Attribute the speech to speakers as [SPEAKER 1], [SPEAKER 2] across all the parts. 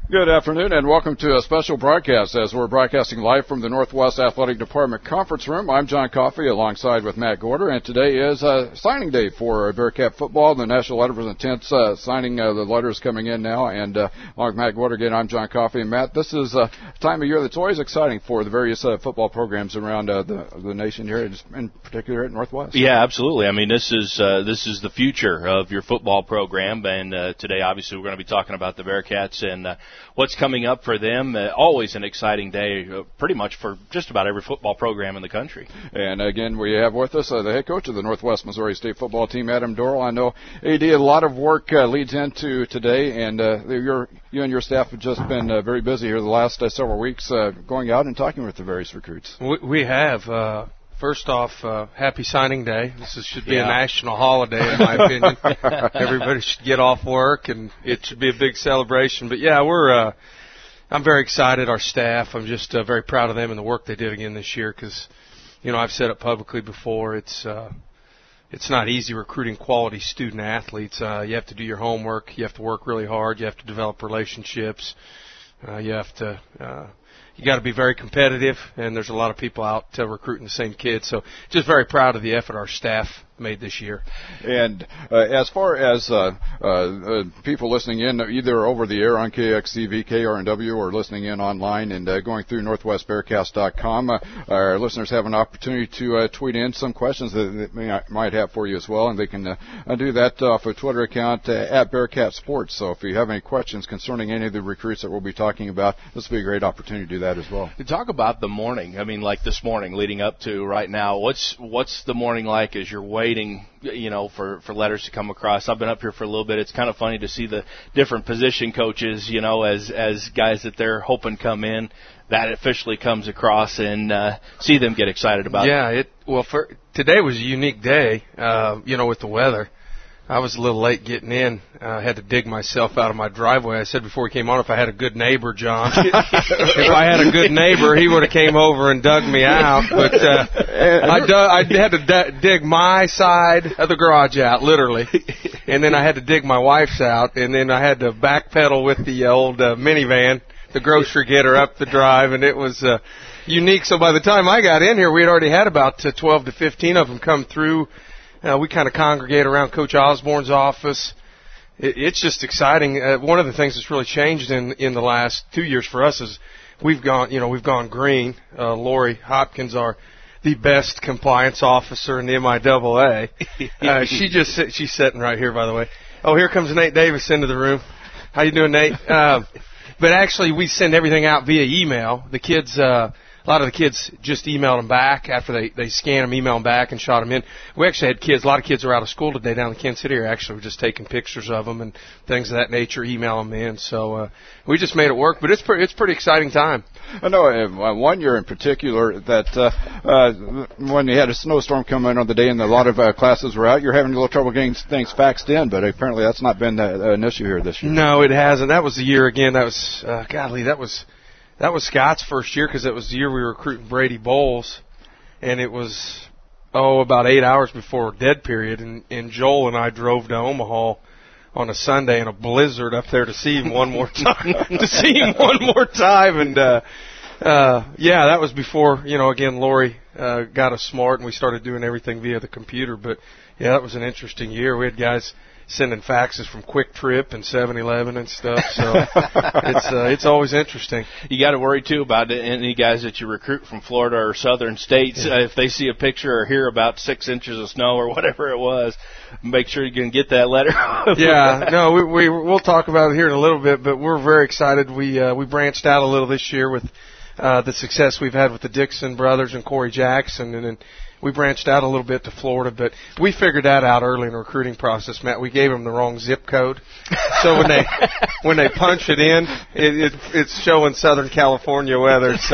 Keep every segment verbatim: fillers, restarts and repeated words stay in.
[SPEAKER 1] Good afternoon and welcome to a special broadcast as we're broadcasting live from the Northwest Athletic Department Conference Room. I'm John Coffey alongside with Matt Gorder, and today is uh, signing day for Bearcat football. The National Letter of Intent uh, signing uh, the letters coming in now, and uh, along with Matt Gorder again, I'm John Coffey. And Matt, this is a time of year that's always exciting for the various uh, football programs around uh, the, the nation here, in particular at Northwest.
[SPEAKER 2] Yeah, absolutely. I mean, this is uh, this is the future of your football program, and uh, today obviously we're going to be talking about the Bearcats and uh, what's coming up for them. Uh, always an exciting day, uh, pretty much for just about every football program in the country.
[SPEAKER 1] And again, we have with us uh, the head coach of the Northwest Missouri State football team, Adam Dorrell. I know, A D, a lot of work uh, leads into today, and uh, you're, you and your staff have just been uh, very busy here the last uh, several weeks uh, going out and talking with the various recruits.
[SPEAKER 3] We, we have. Uh, First off, uh, happy signing day. This is, should be
[SPEAKER 2] yeah.
[SPEAKER 3] a national holiday, in my opinion. Everybody should get off work, and it should be a big celebration. But, yeah, we're uh, I'm very excited. Our staff, I'm just uh, very proud of them and the work they did again this year because, you know, I've said it publicly before. It's uh, it's not easy recruiting quality student athletes. Uh, you have to do your homework. You have to work really hard. You have to develop relationships. Uh, you have to uh, – You got to be very competitive, and there's a lot of people out uh, recruiting the same kids. So just very proud of the effort our staff made this year.
[SPEAKER 1] And uh, as far as uh, uh, uh, people listening in, either over the air on K X C V, K R N W, or listening in online and uh, going through northwest bearcast dot com, uh, our listeners have an opportunity to uh, tweet in some questions that they might have for you as well, and they can uh, do that off a Twitter account uh, at Bearcat Sports. So if you have any questions concerning any of the recruits that we'll be talking about, this will be a great opportunity to do that as well.
[SPEAKER 2] To talk about the morning, I mean, like this morning leading up to right now, what's what's the morning like as you're waiting, you know, for, for letters to come across? I've been up here for a little bit. It's kind of funny to see the different position coaches, you know, as as guys that they're hoping come in, that officially comes across, and uh, see them get excited about
[SPEAKER 3] yeah,
[SPEAKER 2] it.
[SPEAKER 3] Yeah, it well, for today was a unique day, uh, you know, with the weather. I was a little late getting in. I uh, had to dig myself out of my driveway. I said before we came on, if I had a good neighbor, John, if I had a good neighbor, he would have came over and dug me out. But uh, I, dug, I had to d- dig my side of the garage out, literally, and then I had to dig my wife's out, and then I had to backpedal with the old uh, minivan, the grocery getter up the drive, and it was uh, unique. So by the time I got in here, we had already had about uh, twelve to fifteen of them come through. Uh, we kind of congregate around Coach Osborne's office. It, it's just exciting. Uh, one of the things that's really changed in in the last two years for us is we've gone, you know, we've gone green. Uh, Lori Hopkins, our the best compliance officer in the M I A A. Uh, she just she's sitting right here, by the way. Oh, here comes Nate Davis into the room. How you doing, Nate? Uh, but actually, we send everything out via email. The kids. Uh, A lot of the kids just emailed them back after they, they scanned them, emailed them back, and shot them in. We actually had kids, a lot of kids are out of school today down in Kansas City. Are actually we're just taking pictures of them and things of that nature, email them in. So uh, we just made it work, but it's pretty, it's pretty exciting time.
[SPEAKER 1] I know uh, one year in particular that uh, uh, when you had a snowstorm come in on the day and a lot of uh, classes were out, you're having a little trouble getting things faxed in, but apparently that's not been uh, an issue here this year.
[SPEAKER 3] No, it hasn't. That was the year again. That was, uh, golly, that was... That was Scott's first year because it was the year we were recruiting Brady Bowles, and it was, oh, about eight hours before dead period, and, and Joel and I drove to Omaha on a Sunday in a blizzard up there to see him one more time, to see him one more time, and, uh, uh, yeah, that was before, you know, again, Lori, uh, got us smart and we started doing everything via the computer, but, yeah, that was an interesting year. We had guys sending faxes from Quick Trip and seven eleven and stuff, so it's uh, it's always interesting.
[SPEAKER 2] You got to worry too about any guys that you recruit from Florida or southern states.
[SPEAKER 3] Yeah.
[SPEAKER 2] Uh, if they see a picture or hear about six inches of snow or whatever it was, make sure you can get that letter.
[SPEAKER 3] Yeah, no, we, we we'll talk about it here in a little bit, but we're very excited. We uh, we branched out a little this year with uh, the success we've had with the Dixon brothers and Corey Jackson, and then we branched out a little bit to Florida, but we figured that out early in the recruiting process, Matt. We gave them the wrong zip code. So when they when they punch it in, it, it it's showing Southern California weather. So,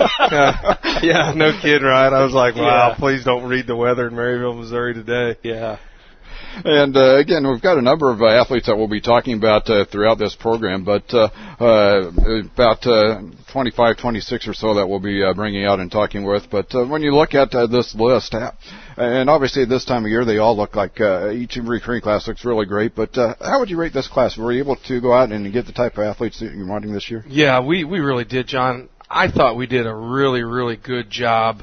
[SPEAKER 3] uh, yeah, no kidding, right? I was like, wow,
[SPEAKER 2] yeah.
[SPEAKER 3] Please don't read the weather in Maryville, Missouri today.
[SPEAKER 2] Yeah.
[SPEAKER 1] And uh, again, we've got a number of uh, athletes that we'll be talking about uh, throughout this program, but uh, uh, about uh, twenty-five, twenty-six or so that we'll be uh, bringing out and talking with. But uh, when you look at uh, this list, and obviously this time of year they all look like uh, each recruiting class looks really great, but uh, how would you rate this class? Were you able to go out and get the type of athletes that you're wanting this year?
[SPEAKER 3] Yeah, we, we really did, John. I thought we did a really, really good job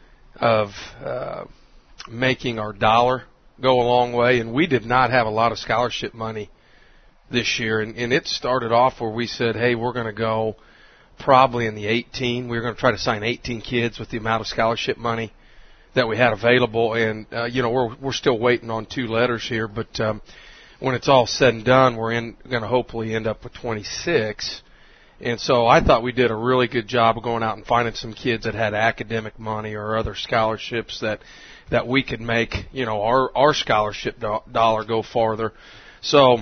[SPEAKER 3] of uh, making our dollar go a long way, and we did not have a lot of scholarship money this year, and, and it started off where we said, hey, we're going to go probably in the eighteen. We were going to try to sign eighteen kids with the amount of scholarship money that we had available, and, uh, you know, we're we're still waiting on two letters here, but um, when it's all said and done, we're in, going to hopefully end up with twenty-six. And so I thought we did a really good job of going out and finding some kids that had academic money or other scholarships that that we could make, you know, our our scholarship do- dollar go farther. So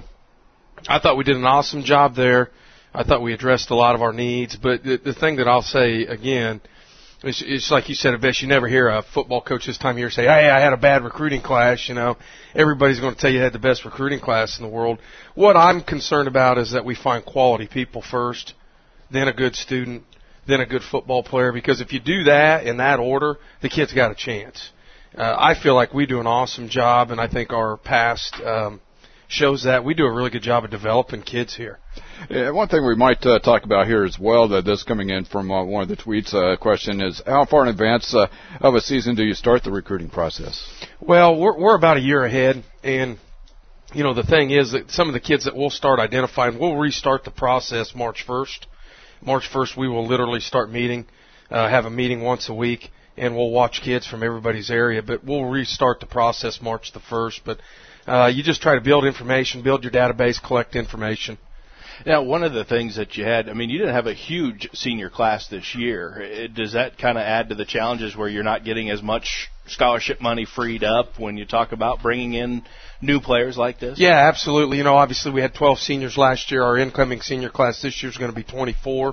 [SPEAKER 3] I thought we did an awesome job there. I thought we addressed a lot of our needs. But the, the thing that I'll say again, it's, it's like you said, Avish, you never hear a football coach this time of year say, hey, I had a bad recruiting class. You know, everybody's going to tell you you had the best recruiting class in the world. What I'm concerned about is that we find quality people first, then a good student, then a good football player. Because if you do that in that order, the kid's got a chance. Uh, I feel like we do an awesome job, and I think our past um, shows that we do a really good job of developing kids here.
[SPEAKER 1] Yeah, one thing we might uh, talk about here as well, that this coming in from uh, one of the tweets uh, question is, how far in advance uh, of a season do you start the recruiting process?
[SPEAKER 3] Well, we're, we're about a year ahead, and, you know, the thing is that some of the kids that we'll start identifying, we'll restart the process March first. March first, we will literally start meeting, uh, have a meeting once a week, and we'll watch kids from everybody's area, but we'll restart the process March the first. But uh, you just try to build information, build your database, collect information.
[SPEAKER 2] Now, one of the things that you had, I mean, you didn't have a huge senior class this year. Does that kind of add to the challenges where you're not getting as much scholarship money freed up when you talk about bringing in new players like this?
[SPEAKER 3] Yeah, absolutely. You know, obviously we had twelve seniors last year. Our incoming senior class this year is going to be twenty-four.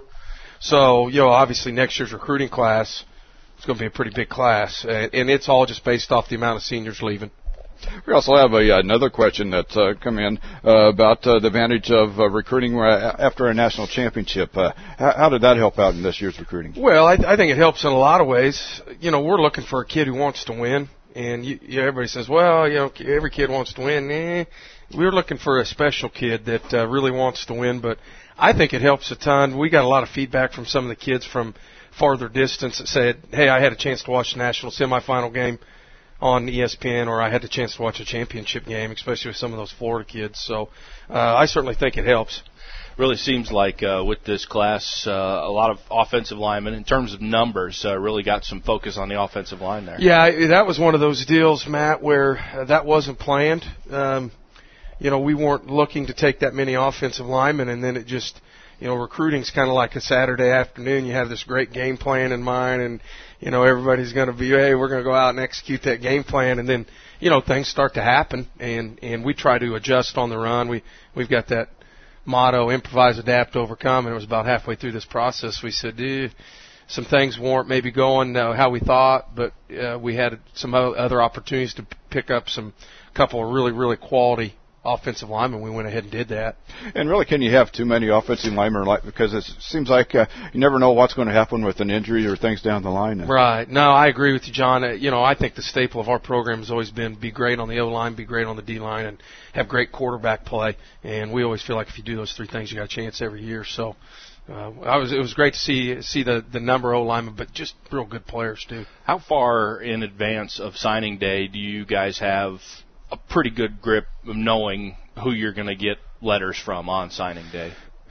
[SPEAKER 3] So, you know, obviously next year's recruiting class is going to be a pretty big class, and it's all just based off the amount of seniors leaving.
[SPEAKER 1] We also have a, another question that's uh, come in uh, about uh, the advantage of uh, recruiting uh, after a national championship. Uh, how, how did that help out in this year's recruiting?
[SPEAKER 3] Well, I, I think it helps in a lot of ways. You know, we're looking for a kid who wants to win, and you, you, everybody says, well, you know, every kid wants to win. Eh, we're looking for a special kid that uh, really wants to win, but I think it helps a ton. We got a lot of feedback from some of the kids from farther distance that said, hey, I had a chance to watch the national semifinal game on E S P N, or I had the chance to watch a championship game, especially with some of those Florida kids. So uh, I certainly think it helps.
[SPEAKER 2] Really seems like uh, with this class, uh, a lot of offensive linemen, in terms of numbers, uh, really got some focus on the offensive line there.
[SPEAKER 3] Yeah, that was one of those deals, Matt, where uh, that wasn't planned. Um, you know, we weren't looking to take that many offensive linemen, and then it just, you know, recruiting's kind of like a Saturday afternoon. You have this great game plan in mind, and, you know, everybody's going to be, hey, we're going to go out and execute that game plan, and then, you know, things start to happen, and, and we try to adjust on the run. We, we've got that motto, improvise, adapt, overcome, and it was about halfway through this process we said, dude, some things weren't maybe going uh, how we thought, but uh, we had some other opportunities to pick up some couple of really, really quality offensive linemen. We went ahead and did that.
[SPEAKER 1] And really, can you have too many offensive linemen? Because it seems like uh, you never know what's going to happen with an injury or things down the line.
[SPEAKER 3] Right. No, I agree with you, John. Uh, you know, I think the staple of our program has always been be great on the O-line, be great on the D-line, and have great quarterback play. And we always feel like if you do those three things, you got a chance every year. So uh, I was it was great to see see the, the number of O-linemen, but just real good players, too.
[SPEAKER 2] How far in advance of signing day do you guys have a pretty good grip of knowing who you're going to get letters from on signing day?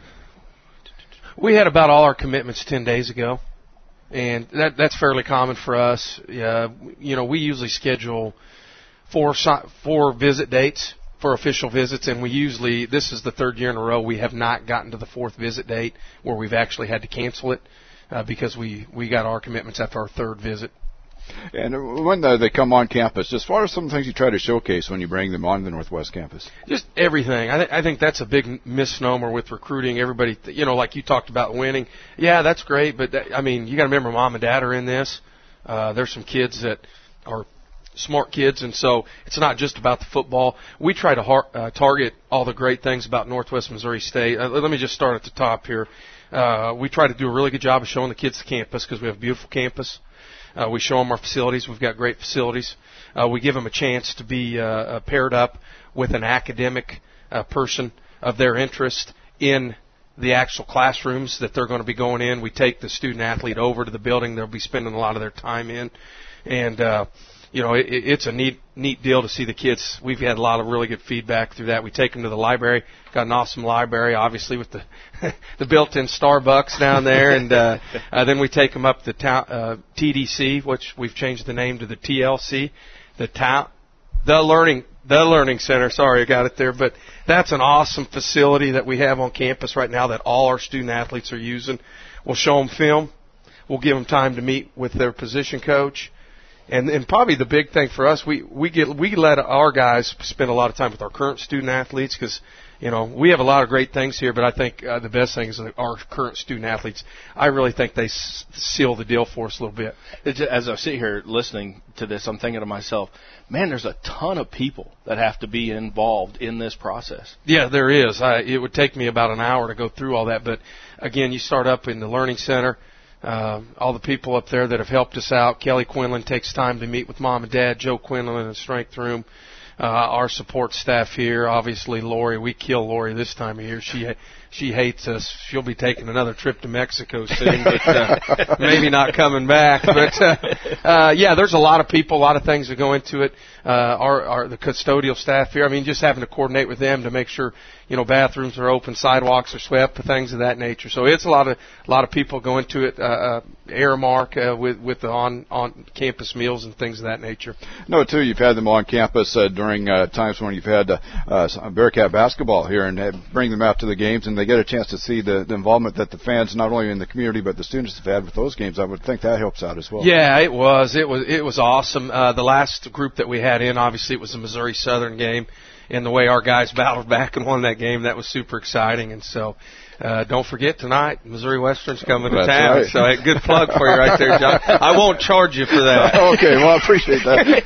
[SPEAKER 3] We had about all our commitments ten days ago, and that that's fairly common for us. Yeah, you know, we usually schedule four four visit dates for official visits, and we usually, this is the third year in a row, we have not gotten to the fourth visit date where we've actually had to cancel it uh, because we, we got our commitments after our third visit.
[SPEAKER 1] And when they come on campus, just what are some things you try to showcase when you bring them on the Northwest campus?
[SPEAKER 3] Just everything. I, th- I think that's a big misnomer with recruiting. Everybody, th- you know, like you talked about winning. Yeah, that's great, but that, I mean, you got to remember, mom and dad are in this. Uh, there's some kids that are smart kids, and so it's not just about the football. We try to har- uh, target all the great things about Northwest Missouri State. Uh, let me just start at the top here. Uh, we try to do a really good job of showing the kids the campus because we have a beautiful campus. Uh, we show them our facilities. We've got great facilities. Uh, we give them a chance to be uh, uh, paired up with an academic uh, person of their interest in the actual classrooms that they're going to be going in. We take the student athlete over to the building they'll be spending a lot of their time in. And, uh, you know, it, it's a neat, neat deal to see the kids. We've had a lot of really good feedback through that. We take them to the library. Got an awesome library, obviously, with the the built-in Starbucks down there. And uh, uh, then we take them up to ta- uh, T D C, which we've changed the name to the T L C, the ta- the Learning the Learning Center. Sorry, I got it there. But that's an awesome facility that we have on campus right now that all our student athletes are using. We'll show them film. We'll give them time to meet with their position coach. And, and probably the big thing for us, we, we get we let our guys spend a lot of time with our current student athletes because, you know, we have a lot of great things here, but I think uh, the best thing is that our current student athletes, I really think they s- seal the deal for us a little bit.
[SPEAKER 2] It's, as I sit here listening to this, I'm thinking to myself, man, there's a ton of people that have to be involved in this process.
[SPEAKER 3] Yeah, there is. I, it would take me about an hour to go through all that, but again, you start up in the Learning Center. Uh, all the people up there that have helped us out. Kelly Quinlan takes time to meet with Mom and Dad. Joe Quinlan in the strength room. Uh, our support staff here. Obviously, Lori. We kill Lori this time of year. She she hates us. She'll be taking another trip to Mexico soon, but uh, maybe not coming back. But uh, uh, yeah, there's a lot of people, a lot of things that go into it. Uh, our, our the custodial staff here. I mean, just having to coordinate with them to make sure, you know, bathrooms are open, sidewalks are swept, things of that nature. So it's a lot of a lot of people go into it. Uh, uh, Airmark uh, with with the on on campus meals and things of that nature.
[SPEAKER 1] No, too, you've had them on campus uh, during uh, times when you've had uh, uh, Bearcat basketball here, and uh, bring them out to the games, and they get a chance to see the, the involvement that the fans, not only in the community but the students, have had with those games. I would think that helps out as well.
[SPEAKER 3] Yeah, it was. It was. It was awesome. Uh, the last group that we had in, obviously, it was the Missouri Southern game. And the way our guys battled back and won that game, that was super exciting. And so, uh, don't forget tonight, Missouri Western's coming to
[SPEAKER 1] That's
[SPEAKER 3] town.
[SPEAKER 1] Right.
[SPEAKER 3] So, hey, good plug for you right there, John. I won't charge you for that.
[SPEAKER 1] Okay, well, I appreciate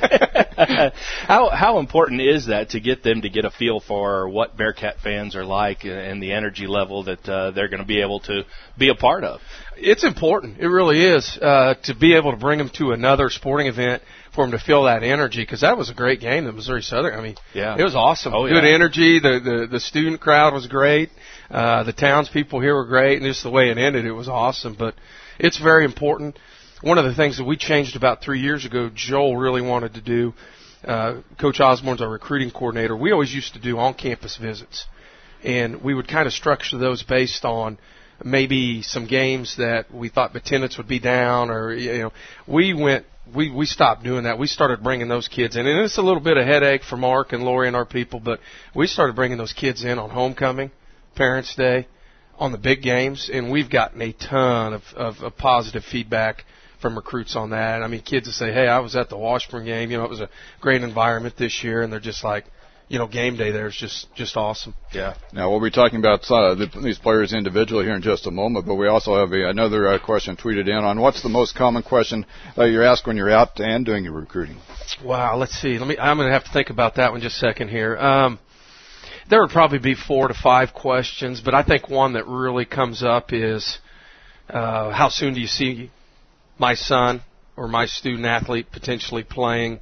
[SPEAKER 1] that.
[SPEAKER 2] how how important is that to get them to get a feel for what Bearcat fans are like and the energy level that uh, they're going to be able to be a part of?
[SPEAKER 3] It's important. It really is uh, to be able to bring them to another sporting event, for them to feel that energy, because that was a great game, the Missouri Southern. I mean,
[SPEAKER 2] yeah.
[SPEAKER 3] It was awesome.
[SPEAKER 2] Oh,
[SPEAKER 3] Good
[SPEAKER 2] yeah.
[SPEAKER 3] energy. The, the the student crowd was great. Uh, the townspeople here were great, and just the way it ended, it was awesome. But it's very important. One of the things that we changed about three years ago, Joel really wanted to do, uh, Coach Osborne's our recruiting coordinator, we always used to do on-campus visits. And we would kind of structure those based on maybe some games that we thought attendance would be down, or, you know, we went, we, we stopped doing that. We started bringing those kids in. And it's a little bit of headache for Mark and Lori and our people, but we started bringing those kids in on homecoming, Parents' Day, on the big games, and we've gotten a ton of, of, of positive feedback from recruits on that. I mean, kids that say, hey, I was at the Washburn game, you know, it was a great environment this year, and they're just like, you know, game day there is just, just awesome.
[SPEAKER 2] Yeah.
[SPEAKER 1] Now, we'll be talking about uh, the, these players individually here in just a moment, but we also have a, another uh, question tweeted in on what's the most common question uh, you're asked when you're out and doing your recruiting?
[SPEAKER 3] Wow, let's see. Let me. I'm going to have to think about that one just a second here. Um, there would probably be four to five questions, but I think one that really comes up is uh, how soon do you see my son or my student athlete potentially playing?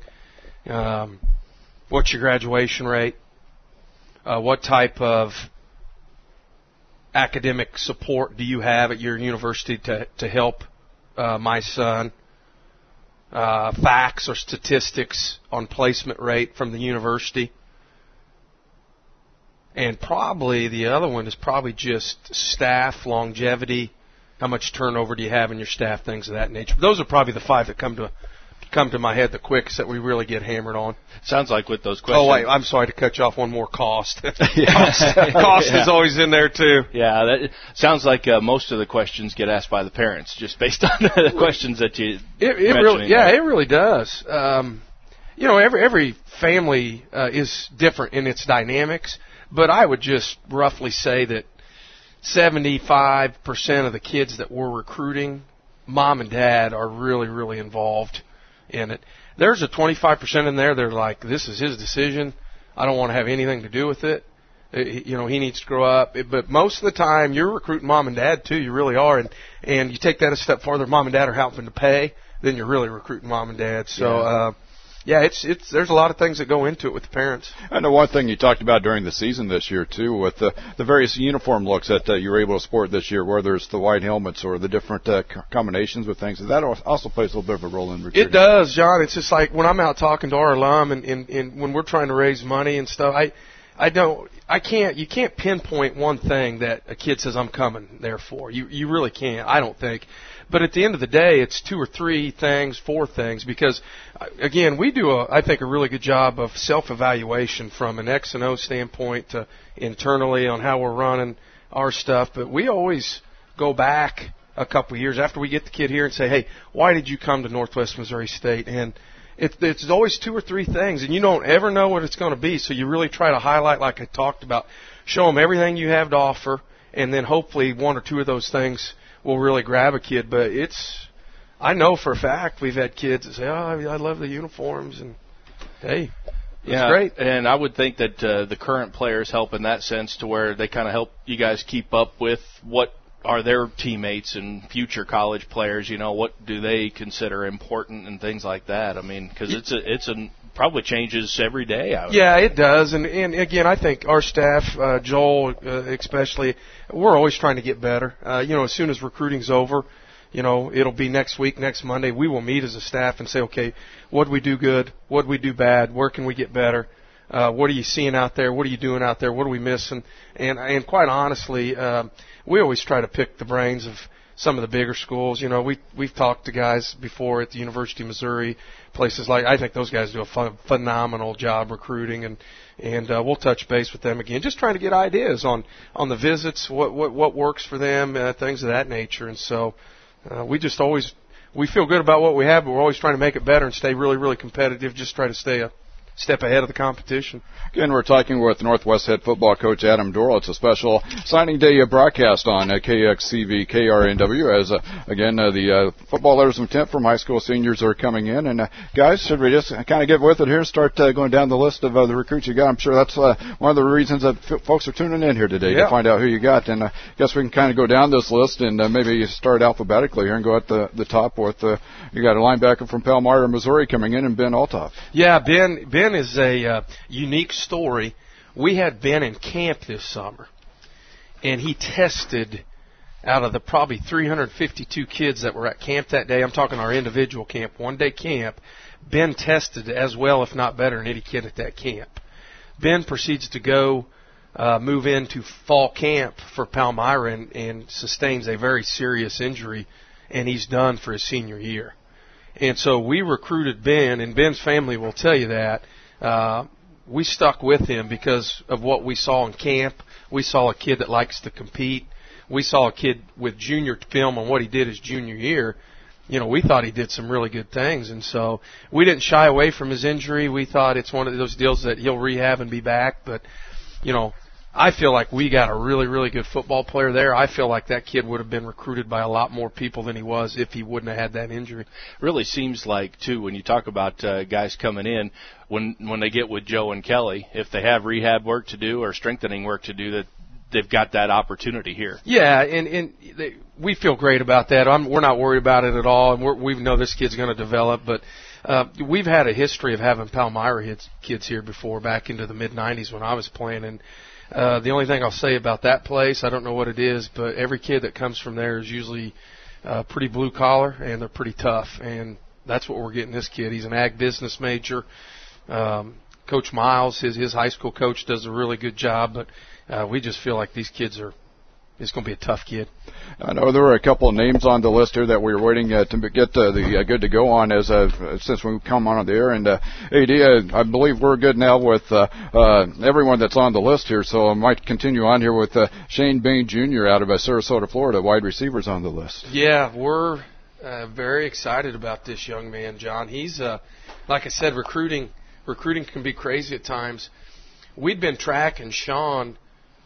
[SPEAKER 3] Um, what's your graduation rate? Uh, what type of academic support do you have at your university to, to help uh, my son? Uh, facts or statistics on placement rate from the university. And probably the other one is probably just staff longevity. How much turnover do you have in your staff? Things of that nature. Those are probably the five that come to come to my head the quickest that we really get hammered on.
[SPEAKER 2] Sounds like with those questions.
[SPEAKER 3] Oh, wait, I'm sorry to cut you off. One more, cost. cost cost
[SPEAKER 2] yeah.
[SPEAKER 3] is always in there, too.
[SPEAKER 2] Yeah, that sounds like uh, most of the questions get asked by the parents, just based on the questions that you
[SPEAKER 3] It, it really, yeah, it really does. Um, you know, every every family uh, is different in its dynamics, but I would just roughly say that seventy-five percent of the kids that we're recruiting, mom and dad are really, really involved in it. there's a twenty-five percent in there. They're like, this is his decision. I don't want to have anything to do with it. It you know, he needs to grow up. It, but most of the time, you're recruiting mom and dad too. You really are. And and you take that a step farther. Mom and dad are helping to pay. Then you're really recruiting mom and dad. So.
[SPEAKER 1] Yeah.
[SPEAKER 3] uh Yeah, it's it's. There's a lot of things that go into it with the parents.
[SPEAKER 1] I know one thing you talked about during the season this year too, with the the various uniform looks that uh, you were able to sport this year, whether it's the white helmets or the different uh, combinations with things. That also plays a little bit of a role in recruiting.
[SPEAKER 3] It does, John. It's just like when I'm out talking to our alum and, and, and when we're trying to raise money and stuff. I I don't. I can't. You can't pinpoint one thing that a kid says I'm coming there for. You you really can't. I don't think. But at the end of the day, it's two or three things, four things, because, again, we do, a, I think, a really good job of self-evaluation from an X and O standpoint to internally on how we're running our stuff. But we always go back a couple of years after we get the kid here and say, hey, why did you come to Northwest Missouri State? And it, it's always two or three things, and you don't ever know what it's going to be. So you really try to highlight, like I talked about, show them everything you have to offer, and then hopefully one or two of those things will really grab a kid. But it's, I know for a fact we've had kids that say, oh, I love the uniforms, and hey, it's
[SPEAKER 2] yeah,
[SPEAKER 3] great.
[SPEAKER 2] And I would think that uh, the current players help in that sense to where they kind of help you guys keep up with what are their teammates and future college players. You know, what do they consider important and things like that. I mean, because it's a, it's a probably changes every day. I would
[SPEAKER 3] yeah, it does. And, and again, I think our staff, uh, Joel uh, especially, we're always trying to get better. Uh, you know, as soon as recruiting's over, you know, it'll be next week, next Monday, we will meet as a staff and say, okay, what do we do good? What do we do bad? Where can we get better? Uh, what are you seeing out there? What are you doing out there? What are we missing? And, and quite honestly, uh, we always try to pick the brains of some of the bigger schools. You know, we, we've talked to guys before at the University of Missouri, places like, I think those guys do a ph- phenomenal job recruiting, and, and, uh, we'll touch base with them again, just trying to get ideas on, on the visits, what, what, what works for them, uh, things of that nature. And so, uh, we just always, we feel good about what we have, but we're always trying to make it better and stay really, really competitive, just try to stay a step ahead of the competition.
[SPEAKER 1] Again, we're talking with Northwest head football coach Adam Dorrell. It's a special signing day broadcast on uh, K X C V K R N W as, uh, again, uh, the uh, football letters of intent from high school seniors are coming in. And, uh, guys, should we just kind of get with it here and start uh, going down the list of uh, the recruits you got? I'm sure that's uh, one of the reasons that f- folks are tuning in here today
[SPEAKER 3] yeah.
[SPEAKER 1] to find out who you got. And I uh, guess we can kind of go down this list and uh, maybe start alphabetically here and go at the, the top with uh, you got a linebacker from Palmyra, Missouri coming in, and Ben Altoff.
[SPEAKER 3] Yeah, Ben, Ben is a uh, unique story. We had Ben in camp this summer, and he tested out of the probably three hundred fifty-two kids that were at camp that day. I'm talking our individual camp, one-day camp. Ben tested as well, if not better, than any kid at that camp. Ben proceeds to go uh, move into fall camp for Palmyra and, and sustains a very serious injury, and he's done for his senior year. And so we recruited Ben, and Ben's family will tell you that. Uh, we stuck with him because of what we saw in camp. We saw a kid that likes to compete. We saw a kid with junior film on what he did his junior year. You know, we thought he did some really good things, and so we didn't shy away from his injury. We thought it's one of those deals that he'll rehab and be back. But, you know, I feel like we got a really, really good football player there. I feel like that kid would have been recruited by a lot more people than he was if he wouldn't have had that injury.
[SPEAKER 2] Really seems like, too, when you talk about uh, guys coming in, when when they get with Joe and Kelly, if they have rehab work to do or strengthening work to do, that they've got that opportunity here.
[SPEAKER 3] Yeah, and, and they, we feel great about that. I'm, we're not worried about it at all, and we're, we know this kid's going to develop. But uh, we've had a history of having Palmyra kids, kids here before, back into the mid nineties when I was playing, and Uh, the only thing I'll say about that place, I don't know what it is, but every kid that comes from there is usually uh, pretty blue collar, and they're pretty tough. And that's what we're getting this kid. He's an ag business major. Um, Coach Miles, his his high school coach, does a really good job, but uh, we just feel like these kids are. It's going to be a tough kid.
[SPEAKER 1] I know there were a couple of names on the list here that we were waiting uh, to get uh, the uh, good to go on as uh, since we come on the air. And uh, A D, uh, I believe we're good now with uh, uh, everyone that's on the list here. So I might continue on here with uh, Shane Bain Junior out of uh, Sarasota, Florida, wide receivers on the list.
[SPEAKER 3] Yeah, we're uh, very excited about this young man, John. He's uh, like I said, recruiting recruiting can be crazy at times. We'd been tracking Sean.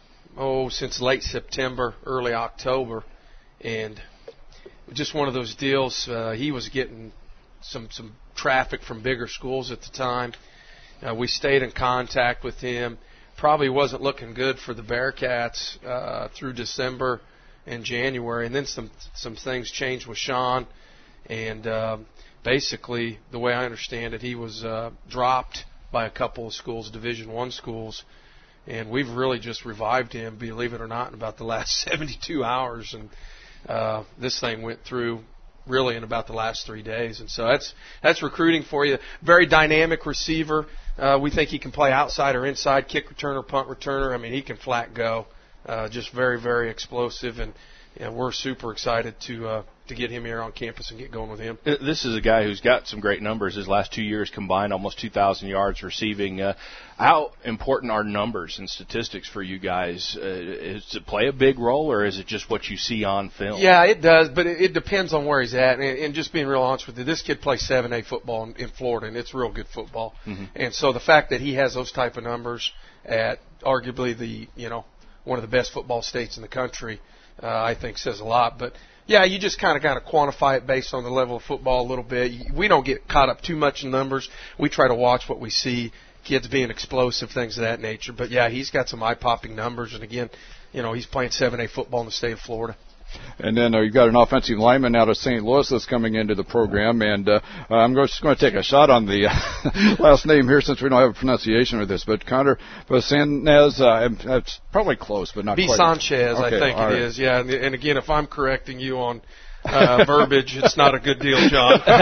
[SPEAKER 3] Oh, since late September, early October, and just one of those deals. Uh, he was getting some some traffic from bigger schools at the time. Uh, we stayed in contact with him. Probably wasn't looking good for the Bearcats uh, through December and January, and then some some things changed with Sean, and uh, basically, the way I understand it, he was uh, dropped by a couple of schools, Division One schools, and we've really just revived him, believe it or not, in about the last seventy-two hours, and uh, this thing went through really in about the last three days, and so that's that's recruiting for you. Very dynamic receiver. Uh, we think he can play outside or inside, kick returner, punt returner. I mean, he can flat go. Uh, just very, very explosive, and you know, we're super excited to uh, to get him here on campus and get going with him.
[SPEAKER 2] This is a guy who's got some great numbers. His last two years combined, almost two thousand yards receiving. Uh, how important are numbers and statistics for you guys? Uh, does it play a big role, or is it just what you see on film?
[SPEAKER 3] Yeah, it does, but it, it depends on where he's at. And, and just being real honest with you, this kid plays seven A football in, in Florida, and it's real good football. Mm-hmm. And so the fact that he has those type of numbers at arguably the, you know, one of the best football states in the country, uh, I think says a lot. But, yeah, you just kind of got to quantify it based on the level of football a little bit. We don't get caught up too much in numbers. We try to watch what we see, kids being explosive, things of that nature. But, yeah, he's got some eye-popping numbers. And, again, you know, he's playing seven A football in the state of Florida.
[SPEAKER 1] And then uh, you've got an offensive lineman out of Saint Louis that's coming into the program. And uh, I'm just going to take a shot on the uh, last name here since we don't have a pronunciation of this. But Connor Sanchez, uh, it's probably close, but not
[SPEAKER 3] B.
[SPEAKER 1] quite.
[SPEAKER 3] Sanchez,
[SPEAKER 1] okay,
[SPEAKER 3] I think it
[SPEAKER 1] right.
[SPEAKER 3] is. Yeah, and, and, again, if I'm correcting you on uh, verbiage, it's not a good deal, John. But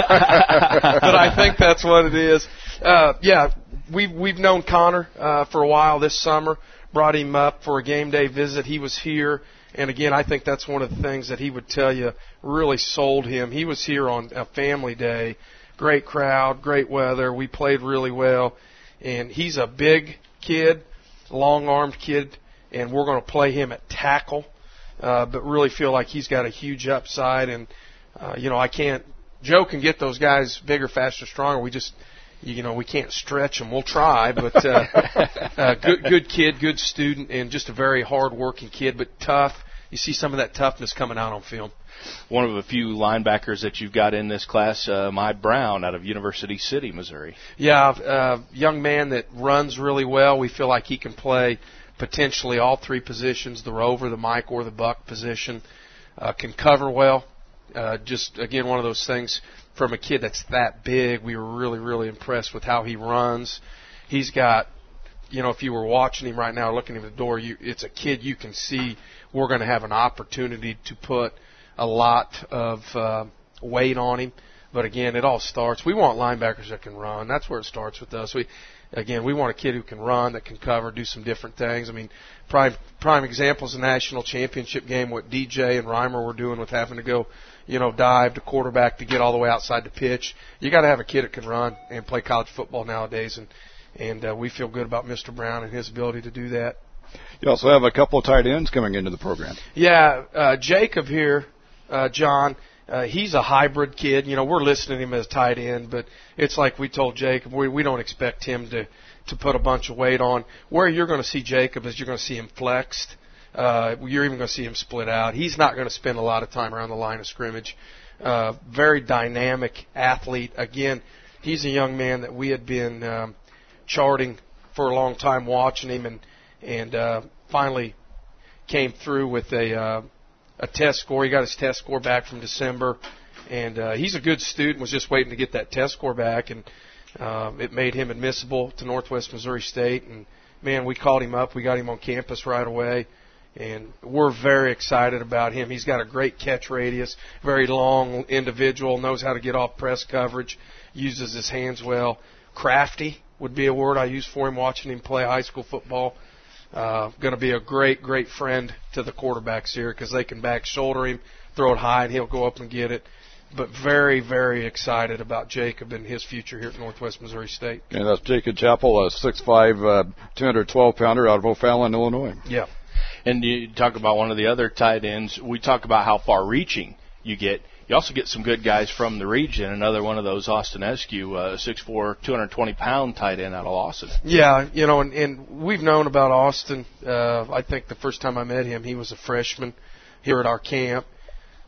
[SPEAKER 3] I think that's what it is. Uh, yeah, we've, we've known Connor uh, for a while this summer. Brought him up for a game day visit. He was here. And, again, I think that's one of the things that he would tell you really sold him. He was here on a family day. Great crowd, great weather. We played really well. And he's a big kid, long-armed kid, and we're going to play him at tackle, uh, but really feel like he's got a huge upside. And, uh, you know, I can't – Joe can get those guys bigger, faster, stronger. We just – you know, we can't stretch them. We'll try, but uh, uh, good, good kid, good student, and just a very hard-working kid, but tough. You see some of that toughness coming out on film.
[SPEAKER 2] One of a few linebackers that you've got in this class, uh, Mai Brown out of University City, Missouri.
[SPEAKER 3] Yeah, uh, young man that runs really well. We feel like he can play potentially all three positions, the rover, the Mike, or the buck position. Uh, can cover well. Uh, just, again, one of those things from a kid that's that big. We were really, really impressed with how he runs. He's got, you know, if you were watching him right now, looking at the door, you, it's a kid you can see we're going to have an opportunity to put a lot of uh, weight on him. But, again, it all starts. We want linebackers that can run. That's where it starts with us. We, again, we want a kid who can run, that can cover, do some different things. I mean, prime prime examples of the national championship game, what D J and Reimer were doing with having to go, you know, dive to quarterback to get all the way outside the pitch. You got to have a kid that can run and play college football nowadays, and and uh, we feel good about Mister Brown and his ability to do that.
[SPEAKER 1] You also have a couple of tight ends coming into the program.
[SPEAKER 3] Yeah, uh, Jacob here, uh, John. Uh, he's a hybrid kid. You know, we're listing him as tight end, but it's like we told Jacob, we, we don't expect him to, to put a bunch of weight on. Where you're going to see Jacob is you're going to see him flexed. Uh, you're even going to see him split out. He's not going to spend a lot of time around the line of scrimmage. Uh, very dynamic athlete. Again, he's a young man that we had been um, charting for a long time, watching him, and, and uh, finally came through with a uh, a test score. He got his test score back from December, and uh, he's a good student, was just waiting to get that test score back, and uh, it made him admissible to Northwest Missouri State. And, man, we called him up. We got him on campus right away, and we're very excited about him. He's got a great catch radius, very long individual, knows how to get off press coverage, uses his hands well. Crafty would be a word I use for him watching him play high school football. Uh, going to be a great, great friend to the quarterbacks here because they can back shoulder him, throw it high, and he'll go up and get it. But very, very excited about Jacob and his future here at Northwest Missouri State.
[SPEAKER 1] And that's Jacob Chappell, a six five, uh, two hundred twelve pounder out of O'Fallon, Illinois.
[SPEAKER 3] Yeah.
[SPEAKER 2] And you talk about one of the other tight ends. We talk about how far-reaching you get. You also get some good guys from the region. Another one of those, Austin Eskew, uh, six four, two hundred twenty pound tight end out of Lawson.
[SPEAKER 3] Yeah, you know, and, and we've known about Austin. Uh, I think the first time I met him, he was a freshman here at our camp.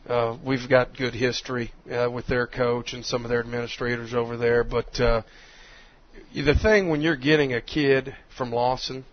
[SPEAKER 3] uh, we've got good history uh, with their coach and some of their administrators over there. But uh, the thing when you're getting a kid from Lawson,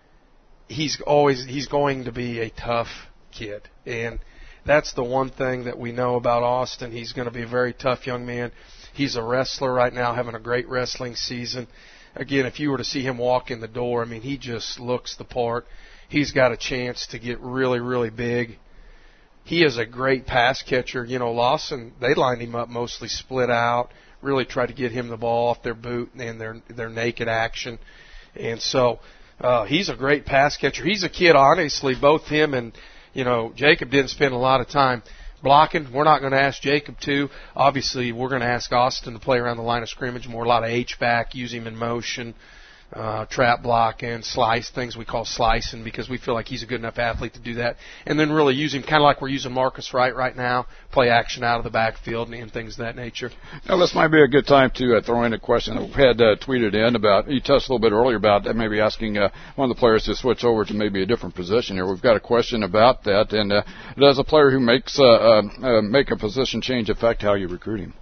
[SPEAKER 3] he's always he's going to be a tough kid, and that's the one thing that we know about Austin. He's going to be a very tough young man. He's a wrestler right now, having a great wrestling season. Again, if you were to see him walk in the door, I mean, he just looks the part. He's got a chance to get really, really big. He is a great pass catcher. You know, Lawson, they lined him up mostly split out, really tried to get him the ball off their boot and their their naked action. And so uh, he's a great pass catcher. He's a kid, honestly, both him and, you know, Jacob didn't spend a lot of time blocking. We're not going to ask Jacob to. Obviously, we're going to ask Austin to play around the line of scrimmage more, a lot of H-back, use him in motion, uh, trap blocking, slice, things we call slicing, because we feel like he's a good enough athlete to do that. And then really use him kind of like we're using Marcus Wright right now, play action out of the backfield and, and things of that nature.
[SPEAKER 1] Now, this might be a good time to uh, throw in a question that we had uh, tweeted in about, you touched a little bit earlier about uh, maybe asking uh, one of the players to switch over to maybe a different position here. We've got a question about that. And uh, does a player who makes uh, uh, uh, make a position change affect how you recruit him?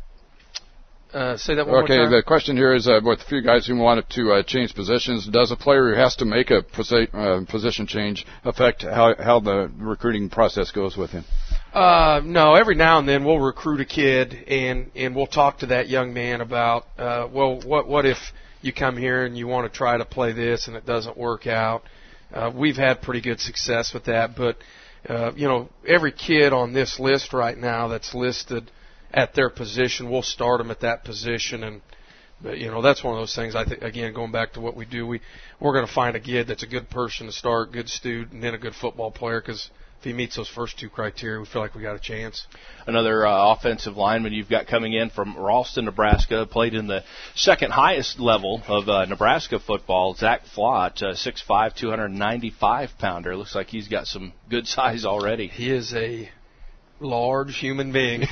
[SPEAKER 3] Uh, say that one
[SPEAKER 1] okay,
[SPEAKER 3] more time.
[SPEAKER 1] The question here is uh, with a few guys who wanted to uh, change positions, does a player who has to make a posi- uh, position change affect how, how the recruiting process goes with him?
[SPEAKER 3] Uh, no, every now and then we'll recruit a kid and, and we'll talk to that young man about, uh, well, what, what if you come here and you want to try to play this and it doesn't work out? Uh, we've had pretty good success with that, but, uh, you know, every kid on this list right now that's listed at their position, we'll start them at that position, and but, you know, that's one of those things. I think, again, going back to what we do, we we're going to find a kid that's a good person to start, good student, and then a good football player, because if he meets those first two criteria, we feel like we got a chance.
[SPEAKER 2] Another uh, offensive lineman you've got coming in from Ralston, Nebraska, played in the second highest level of uh, Nebraska football. Zach Flott, uh, six five, two ninety-five pounder. Looks like he's got some good size already.
[SPEAKER 3] He is a large human being.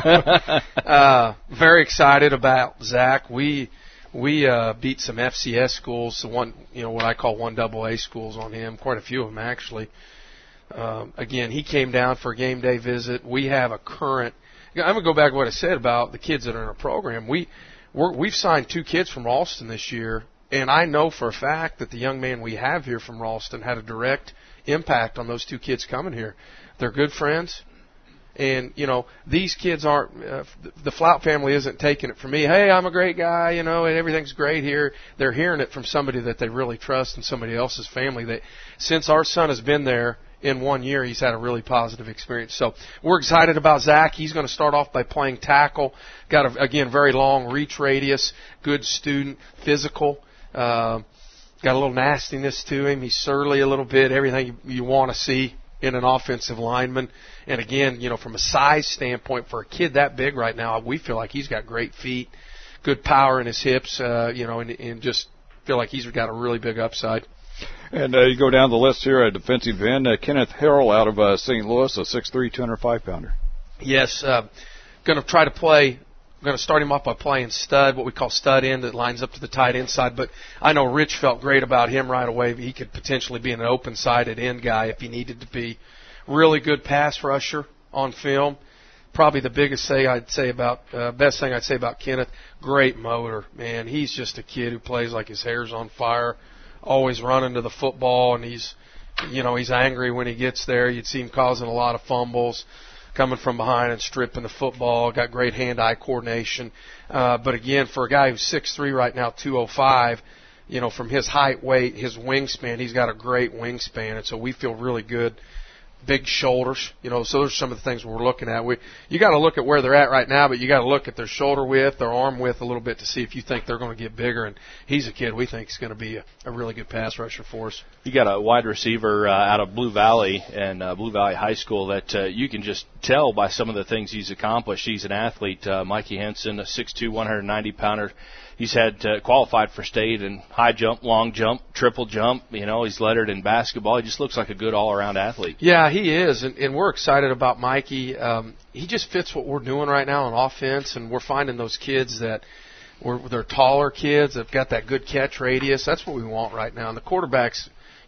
[SPEAKER 3] uh, very excited about Zach. We we uh, beat some F C S schools, one you know what I call one double A schools on him. Quite a few of them actually. Um, again, he came down for a game day visit. We have a current. I'm gonna go back to what I said about the kids that are in our program. We we're, we've signed two kids from Ralston this year, and I know for a fact that the young man we have here from Ralston had a direct impact on those two kids coming here. They're good friends. And, you know, these kids aren't, uh, the Flout family isn't taking it from me, hey, I'm a great guy, you know, and everything's great here. They're hearing it from somebody that they really trust and somebody else's family. That since our son has been there in one year, he's had a really positive experience. So we're excited about Zach. He's going to start off by playing tackle. Got, a, again, very long reach radius, good student, physical. Uh, got a little nastiness to him. He's surly a little bit, everything you, you want to see in an offensive lineman. And again, you know, from a size standpoint, for a kid that big right now, we feel like he's got great feet, good power in his hips, uh, you know, and, and just feel like he's got a really big upside.
[SPEAKER 1] And uh, you go down the list here, a defensive end, uh, Kenneth Harrell out of uh, Saint Louis, a six three, two oh five pounder.
[SPEAKER 3] Yes, uh, going to try to play. I'm going to start him off by playing stud, what we call stud end, that lines up to the tight end side. But I know Rich felt great about him right away. He could potentially be an open-sided end guy if he needed to be. Really good pass rusher on film. Probably the biggest thing I'd say about, uh, best thing I'd say about Kenneth, great motor. Man, he's just a kid who plays like his hair's on fire, always running to the football, and he's, you know, he's angry when he gets there. You'd see him causing a lot of fumbles, coming from behind and stripping the football. Got great hand-eye coordination. Uh, but again, for a guy who's six three right now, two oh five, you know, from his height, weight, his wingspan, he's got a great wingspan. And so we feel really good. Big shoulders, you know, so those are some of the things we're looking at. We, you got to look at where they're at right now, but you got to look at their shoulder width, their arm width a little bit to see if you think they're going to get bigger. And he's a kid we think is going to be a, a really good pass rusher for us.
[SPEAKER 2] You got a wide receiver uh, out of Blue Valley and uh, Blue Valley High School that uh, you can just tell by some of the things he's accomplished. He's an athlete, uh, Mikey Henson, a six two, one ninety pounder. He's had uh, qualified for state in high jump, long jump, triple jump. You know, he's lettered in basketball. He just looks like a good all-around athlete.
[SPEAKER 3] Yeah, he is, and, and we're excited about Mikey. Um, he just fits what we're doing right now on offense, and we're finding those kids that we're, they're taller kids. They've got that good catch radius. That's what we want right now. And the quarterbacks,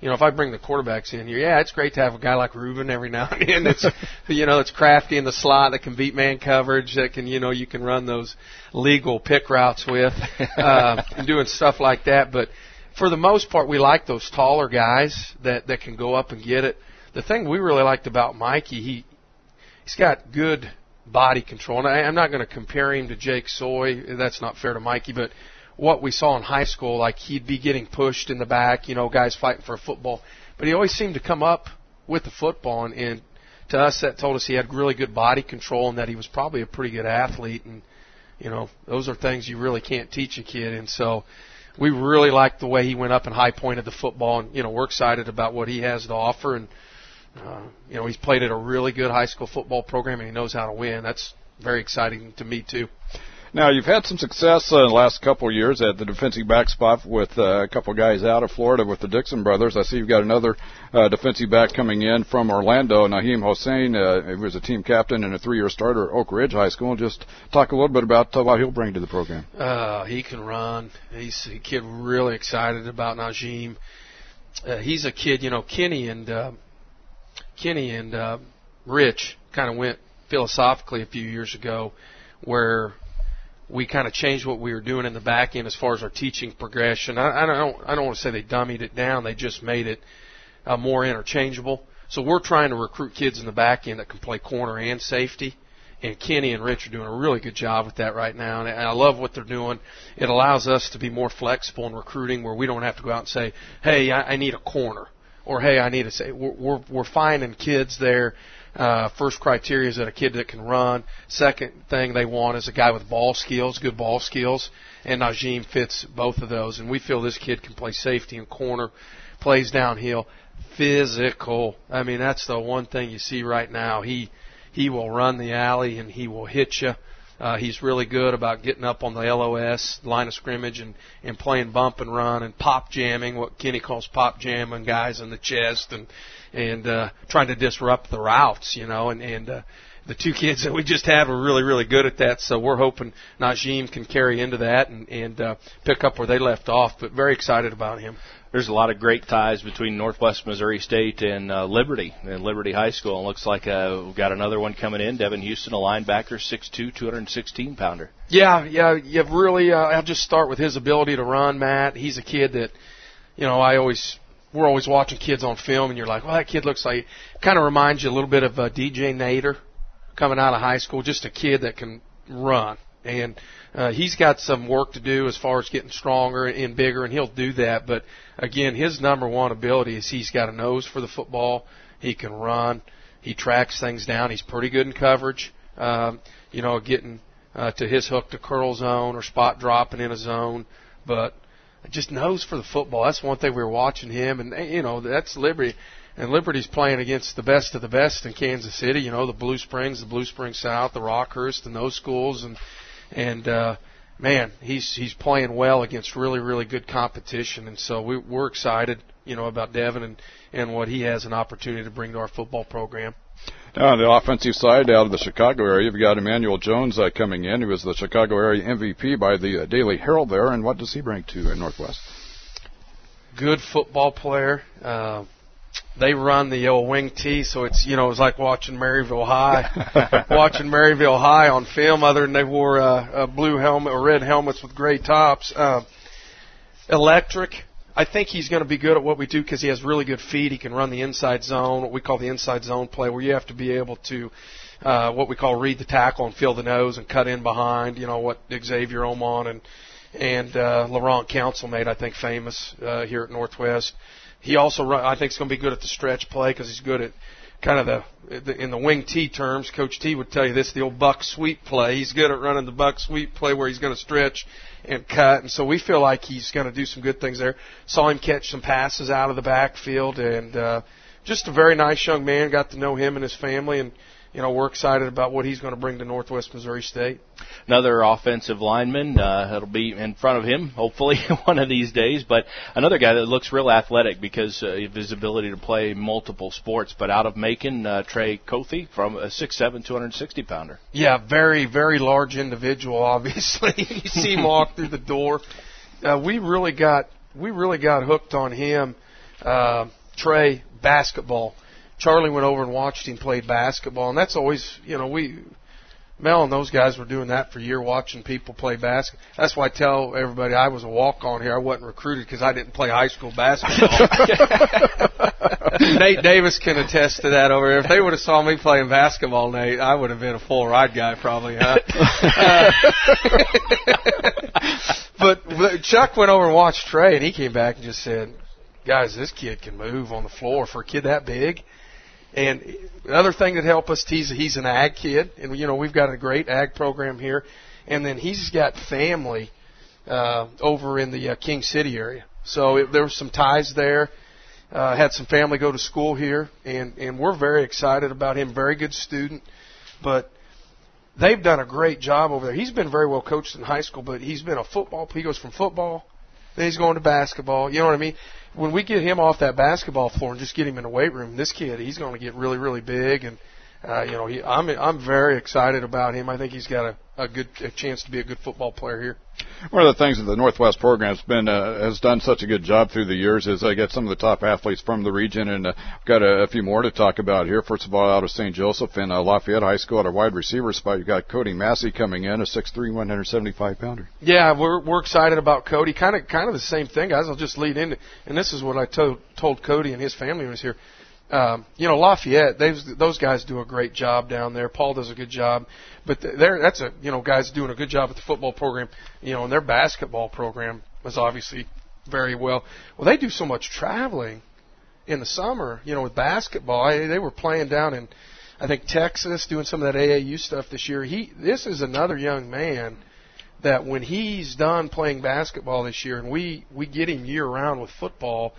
[SPEAKER 3] you know, if I bring the quarterbacks in here, yeah, it's great to have a guy like Ruben every now and then. It's, you know, it's crafty in the slot that can beat man coverage, that can, you know, you can run those legal pick routes with, uh, and doing stuff like that. But for the most part, we like those taller guys that, that can go up and get it. The thing we really liked about Mikey, he, he's got good body control. And I, I'm not going to compare him to Jake Soy. That's not fair to Mikey, but what we saw in high school, like he'd be getting pushed in the back, you know, guys fighting for a football. But he always seemed to come up with the football, and, and to us that told us he had really good body control and that he was probably a pretty good athlete. And, you know, those are things you really can't teach a kid. And so we really liked the way he went up and high-pointed the football. And, you know, we're excited about what he has to offer. And, uh, you know, he's played at a really good high school football program, and he knows how to win. That's very exciting to me, too.
[SPEAKER 1] Now, you've had some success uh, in the last couple of years at the defensive back spot with uh, a couple of guys out of Florida with the Dixon brothers. I see you've got another uh, defensive back coming in from Orlando, Naheem Hossein, uh, who was a team captain and a three-year starter at Oak Ridge High School. Just talk a little bit about uh, what he'll bring to the program.
[SPEAKER 3] Uh, he can run. He's a kid really excited about Naheem. Uh, he's a kid, you know, Kenny and uh, Kenny and uh, Rich kind of went philosophically a few years ago where we kind of changed what we were doing in the back end as far as our teaching progression. I, I don't I don't want to say they dummied it down. They just made it uh, more interchangeable. So we're trying to recruit kids in the back end that can play corner and safety. And Kenny and Rich are doing a really good job with that right now. And I love what they're doing. It allows us to be more flexible in recruiting where we don't have to go out and say, hey, I, I need a corner. Or, hey, I need to say, we're, we're, we're finding kids there. Uh, first criteria is that a kid that can run. Second thing they want is a guy with ball skills, good ball skills. And Naheem fits both of those. And we feel this kid can play safety and corner, plays downhill, physical. I mean, that's the one thing you see right now. He he will run the alley and he will hit you. Uh, he's really good about getting up on the L O S, line of scrimmage, and, and playing bump and run and pop jamming, what Kenny calls pop jamming guys in the chest, and and uh, trying to disrupt the routes, you know. And, and uh, the two kids that we just had were really, really good at that. So we're hoping Naheem can carry into that and, and uh, pick up where they left off, but very excited about him.
[SPEAKER 2] There's a lot of great ties between Northwest Missouri State and uh, Liberty and Liberty High School. And looks like uh, we've got another one coming in, Devin Houston, a linebacker, six two, two hundred sixteen pounder.
[SPEAKER 3] Yeah, yeah, you've really. Uh, I'll just start with his ability to run, Matt. He's a kid that, you know, I always we're always watching kids on film, and you're like, well, that kid looks like kind of reminds you a little bit of uh, D J Nader coming out of high school. Just a kid that can run. And uh, he's got some work to do as far as getting stronger and bigger, and he'll do that. But, again, his number one ability is he's got a nose for the football. He can run. He tracks things down. He's pretty good in coverage, um, you know, getting uh, to his hook to curl zone or spot dropping in a zone. But just nose for the football. That's one thing we were watching him. And, you know, that's Liberty. And Liberty's playing against the best of the best in Kansas City, you know, the Blue Springs, the Blue Springs South, the Rockhurst, and those schools. And, and uh, man, he's he's playing well against really, really good competition. And so we, we're excited, you know, about Devin and, and what he has an opportunity to bring to our football program.
[SPEAKER 1] Now, on the offensive side, out of the Chicago area, you've got Emmanuel Jones uh, coming in. He was the Chicago area M V P by the uh, Daily Herald there. And what does he bring to uh, Northwest?
[SPEAKER 3] Good football player. Uh, They run the old wing T, so it's, you know, it's like watching Maryville High, watching Maryville High on film, other than they wore a, a blue helmet or red helmets with gray tops. Uh, electric. I think he's going to be good at what we do because he has really good feet. He can run the inside zone, what we call the inside zone play, where you have to be able to, uh, what we call read the tackle and feel the nose and cut in behind, you know, what Xavier Omon and, and uh, Laurent Council made, I think, famous uh, here at Northwest. He also, run, I think, is going to be good at the stretch play because he's good at kind of the, the, in the wing T terms. Coach T would tell you this, the old buck sweep play. He's good at running the buck sweep play where he's going to stretch and cut. And so we feel like he's going to do some good things there. Saw him catch some passes out of the backfield, and uh, just a very nice young man. Got to know him and his family, and, you know, we're excited about what he's going to bring to Northwest Missouri State.
[SPEAKER 2] Another offensive lineman. Uh, it'll be in front of him, hopefully, one of these days. But another guy that looks real athletic because uh, of his ability to play multiple sports. But out of Macon, uh, Trey Kothe from a six seven, two hundred sixty pounder.
[SPEAKER 3] Yeah, very, very large individual, obviously. You see him walk through the door. Uh, we really got we really got hooked on him uh, Trey basketball. Charlie went over and watched him play basketball, and that's always, you know, we, Mel and those guys were doing that for a year, watching people play basketball. That's why I tell everybody I was a walk-on here. I wasn't recruited because I didn't play high school basketball. Nate Davis can attest to that over here. If they would have saw me playing basketball, Nate, I would have been a full ride guy probably, huh? uh, but Chuck went over and watched Trey, and he came back and just said, guys, this kid can move on the floor for a kid that big. And another thing that helped us, he's, he's an ag kid, and, you know, we've got a great ag program here. And then he's got family uh, over in the uh, King City area. So it, there were some ties there. Uh, had some family go to school here, and, and we're very excited about him. Very good student. But they've done a great job over there. He's been very well coached in high school, but he's been a football. He goes from football, then he's going to basketball. You know what I mean? When we get him off that basketball floor and just get him in the weight room, this kid, he's going to get really, really big. And, uh, you know, he, I'm, I'm very excited about him. I think he's got a, a good a chance to be a good football player here.
[SPEAKER 1] One of the things that the Northwest program has been uh, has done such a good job through the years is I get some of the top athletes from the region, and uh, got a, a few more to talk about here. First of all, out of Saint Joseph in uh, Lafayette High School at our wide receiver spot, you got Cody Massey coming in, a six three, one hundred seventy-five pounder.
[SPEAKER 3] Yeah, we're we're excited about Cody. Kind of kind of the same thing, guys. I'll just lead into, and this is what I told told Cody and his family when he was here. Um, you know, Lafayette, those those guys do a great job down there. Paul does a good job, but they're that's a you know guys doing a good job with the football program. You know, and their basketball program is obviously very well. Well, they do so much traveling in the summer. You know, with basketball, I, they were playing down in, I think, Texas, doing some of that A A U stuff this year. He this is another young man that when he's done playing basketball this year, and we we get him year round with football,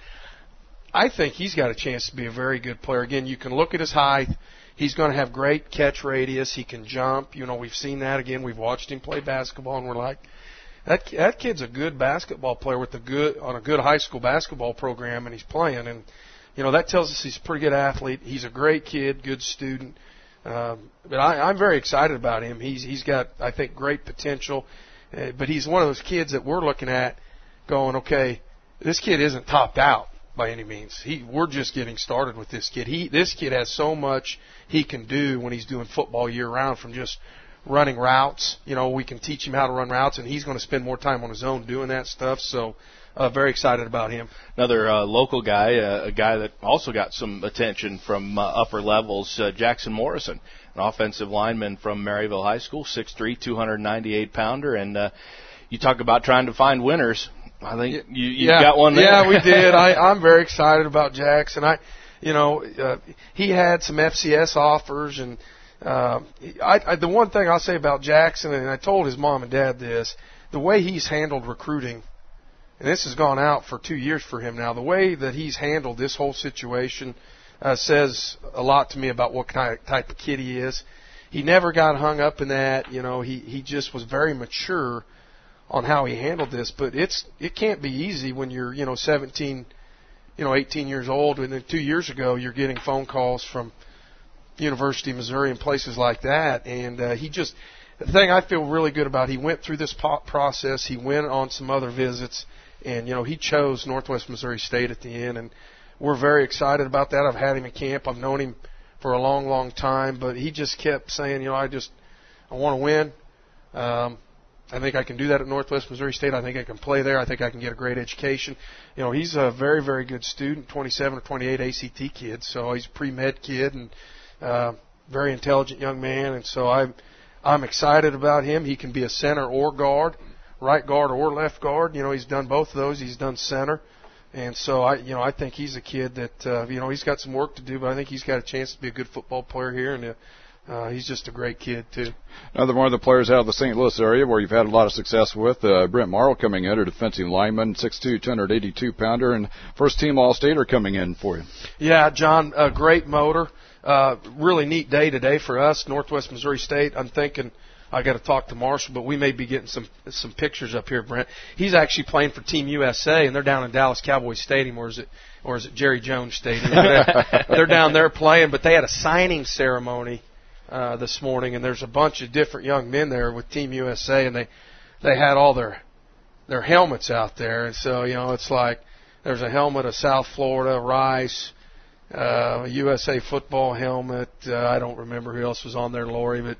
[SPEAKER 3] I think he's got a chance to be a very good player. Again, you can look at his height. He's going to have great catch radius. He can jump. You know, we've seen that again. We've watched him play basketball, and we're like, that that kid's a good basketball player with a good on a good high school basketball program, and he's playing. And you know, that tells us he's a pretty good athlete. He's a great kid, good student. Um, but I, I'm very excited about him. He's he's got, I think, great potential. Uh, but he's one of those kids that we're looking at, going, okay, this kid isn't topped out by any means. He, we're just getting started with this kid. He, this kid has so much he can do when he's doing football year round, from just running routes. You know, we can teach him how to run routes, and he's going to spend more time on his own doing that stuff. So, uh, very excited about him.
[SPEAKER 2] Another uh, local guy, uh, a guy that also got some attention from uh, upper levels, uh, Jackson Morrison, an offensive lineman from Maryville High School, six three, two hundred ninety-eight pounder, and uh, you talk about trying to find winners. I think you, you
[SPEAKER 3] yeah,
[SPEAKER 2] got one there.
[SPEAKER 3] Yeah, we did. I, I'm very excited about Jackson. I, you know, uh, he had some F C S offers, and uh, I, I, the one thing I'll say about Jackson, and I told his mom and dad this, the way he's handled recruiting, and this has gone out for two years for him now, the way that he's handled this whole situation uh, says a lot to me about what kind of, type of kid he is. He never got hung up in that. You know, he, he just was very mature on how he handled this, but it's it can't be easy when you're you know seventeen, you know eighteen years old, and then two years ago you're getting phone calls from University of Missouri and places like that, and uh, he just the thing I feel really good about, he went through this process, he went on some other visits, and you know he chose Northwest Missouri State at the end, and we're very excited about that. I've had him in camp, I've known him for a long, long time, but he just kept saying, you know, I just I want to win. Um, I think I can do that at Northwest Missouri State. I think I can play there. I think I can get a great education. You know, he's a very, very good student, twenty-seven or twenty-eight A C T kid. So he's a pre-med kid and uh, very intelligent young man. And so I'm, I'm excited about him. He can be a center or guard, right guard or left guard. You know, he's done both of those. He's done center. And so I, you know, I think he's a kid that, uh, you know, he's got some work to do, but I think he's got a chance to be a good football player here. And uh, Uh, he's just a great kid, too.
[SPEAKER 1] Another one of the players out of the Saint Louis area where you've had a lot of success with, uh, Brent Morrow coming in, a defensive lineman, six two, two hundred eighty-two pounder, and first-team All-Stater coming in for you.
[SPEAKER 3] Yeah, John, a great motor. Uh, really neat day today for us, Northwest Missouri State. I'm thinking I got to talk to Marshall, but we may be getting some some pictures up here, Brent. He's actually playing for Team U S A, and they're down in Dallas Cowboys Stadium, or is it, or is it Jerry Jones Stadium? They're down there playing, but they had a signing ceremony Uh, this morning, and there's a bunch of different young men there with Team U S A, and they they had all their their helmets out there, and so you know it's like There's a helmet of South Florida, Rice, uh, U S A football helmet. Uh, I don't remember who else was on there, Lori, but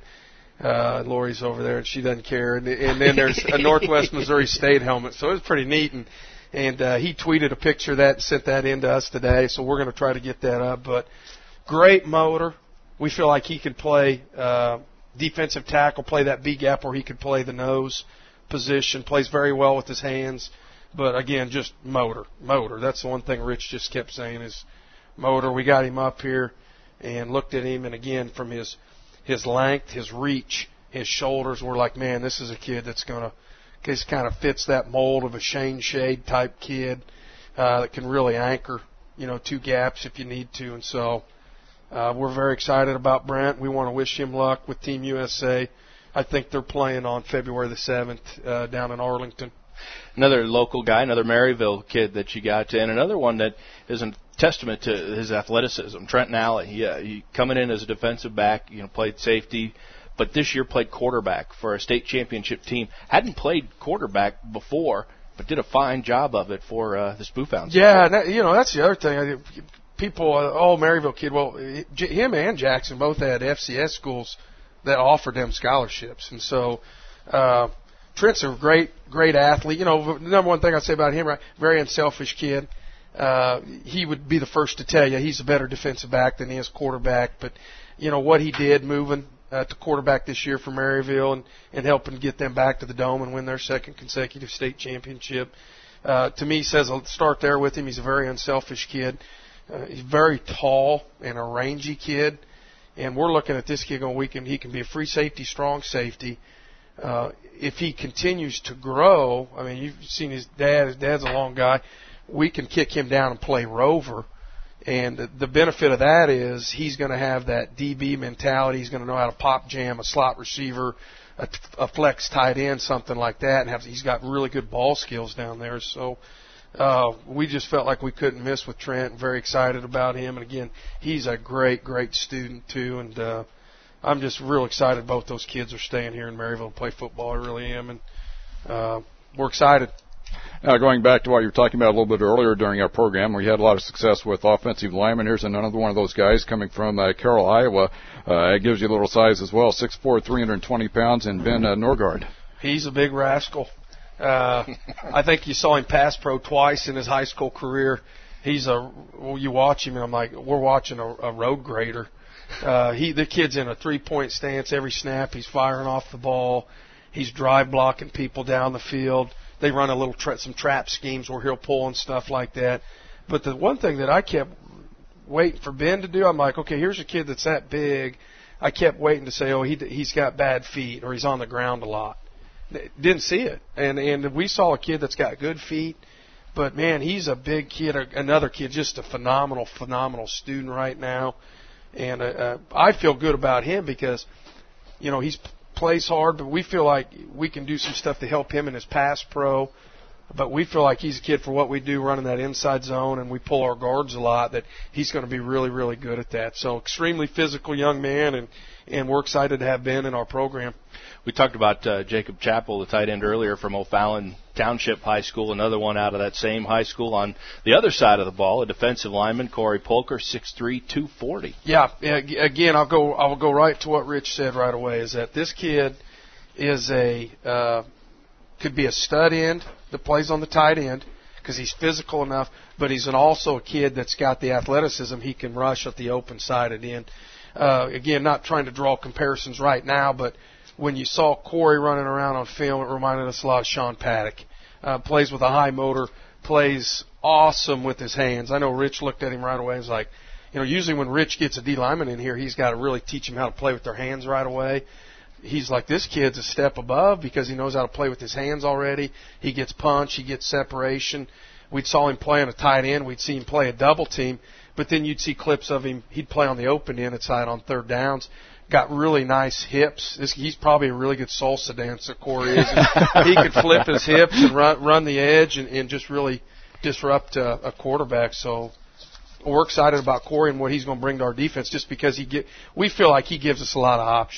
[SPEAKER 3] uh, Lori's over there and she doesn't care. And, and then there's a Northwest Missouri State helmet. So it was pretty neat. And, and uh, he tweeted a picture of that and sent that in to us today. So we're going to try to get that up. But great motor. We feel like he could play uh, defensive tackle, play that B gap, or he could play the nose position. Plays very well with his hands. But, again, just motor, motor. That's the one thing Rich just kept saying is motor. We got him up here and looked at him, and, again, from his his length, his reach, his shoulders, we're like, man, this is a kid that's going to – this kind of fits that mold of a Shane Shade type kid uh, that can really anchor, you know, two gaps if you need to. And so uh, we're very excited about Brent. We want to wish him luck with Team U S A. I think they're playing on February the seventh uh, down in Arlington.
[SPEAKER 2] Another local guy, another Maryville kid that you got, and another one that is a testament to his athleticism. Trenton Alley, yeah, he coming in as a defensive back, you know, played safety, but this year played quarterback for a state championship team. Hadn't played quarterback before, but did a fine job of it for uh, the Spoofhounds.
[SPEAKER 3] Yeah, that, you know, that's the other thing. People, uh, oh, Maryville kid. Well, him and Jackson both had F C S schools that offered them scholarships, and so. Uh, Trent's a great, great athlete. You know, the number one thing I'd say about him, right, very unselfish kid. Uh, he would be the first to tell you he's a better defensive back than he is quarterback. But, you know, what he did moving uh, to quarterback this year for Maryville and, and helping get them back to the Dome and win their second consecutive state championship, uh, to me says I'll start there with him. He's a very unselfish kid. Uh, he's very tall and a rangy kid. And we're looking at this kid going, we can, he can be a free safety, strong safety. Uh, if he continues to grow, I mean, you've seen his dad. His dad's a long guy. We can kick him down and play rover. And the, the benefit of that is he's going to have that D B mentality. He's going to know how to pop jam a slot receiver, a, a flex tight end, something like that. And have, he's got really good ball skills down there. So uh, we just felt like we couldn't miss with Trent. Very excited about him. And, again, he's a great, great student, too. And uh I'm just real excited both those kids are staying here in Maryville to play football. I really am, and uh, we're excited.
[SPEAKER 1] Now, going back to what you were talking about a little bit earlier during our program, we had a lot of success with offensive linemen. Here's another one of those guys coming from uh, Carroll, Iowa. Uh, it gives you a little size as well, six foot four, three hundred twenty pounds, and Ben uh, Norgard.
[SPEAKER 3] He's a big rascal. Uh, I think you saw him pass pro twice in his high school career. He's a well, you watch him, and I'm like, we're watching a, a road grader. Uh, he, the kid's in a three-point stance every snap. He's firing off the ball. He's drive blocking people down the field. They run a little tra- some trap schemes where he'll pull and stuff like that. But the one thing that I kept waiting for Ben to do, I'm like, okay, here's a kid that's that big. I kept waiting to say, oh, he he's got bad feet or he's on the ground a lot. Didn't see it, and and we saw a kid that's got good feet. But man, he's a big kid. Another kid, just a phenomenal, phenomenal student right now. And uh, uh, I feel good about him because, you know, he plays hard, but we feel like we can do some stuff to help him in his pass pro. But we feel like he's a kid for what we do running that inside zone, and we pull our guards a lot, that he's going to be really, really good at that. So extremely physical young man, and, and we're excited to have Ben in our program.
[SPEAKER 2] We talked about uh, Jacob Chappell, the tight end, earlier from O'Fallon Township High School, another one out of that same high school. On the other side of the ball, a defensive lineman, Corey Polker, six three, two forty.
[SPEAKER 3] Yeah, again, I'll go I'll go right to what Rich said right away, is that this kid is a uh, could be a stud end that plays on the tight end because he's physical enough, but he's an also a kid that's got the athleticism. He can rush at the open-sided end. Uh, again, not trying to draw comparisons right now, but when you saw Corey running around on film, it reminded us a lot of Sean Paddock. Uh, plays with a high motor, plays awesome with his hands. I know Rich looked at him right away and was like, you know, usually when Rich gets a D lineman in here, he's got to really teach him how to play with their hands right away. He's like, this kid's a step above because he knows how to play with his hands already. He gets punch, he gets separation. We saw him play on a tight end. We'd see him play a double team, but then you'd see clips of him. He'd play on the open end side on third downs. Got really nice hips. This, he's probably a really good salsa dancer, Corey is. He could flip his hips and run run the edge and, and just really disrupt a, a quarterback. So we're excited about Corey and what he's going to bring to our defense, just because he get. We feel like he gives us a lot of options.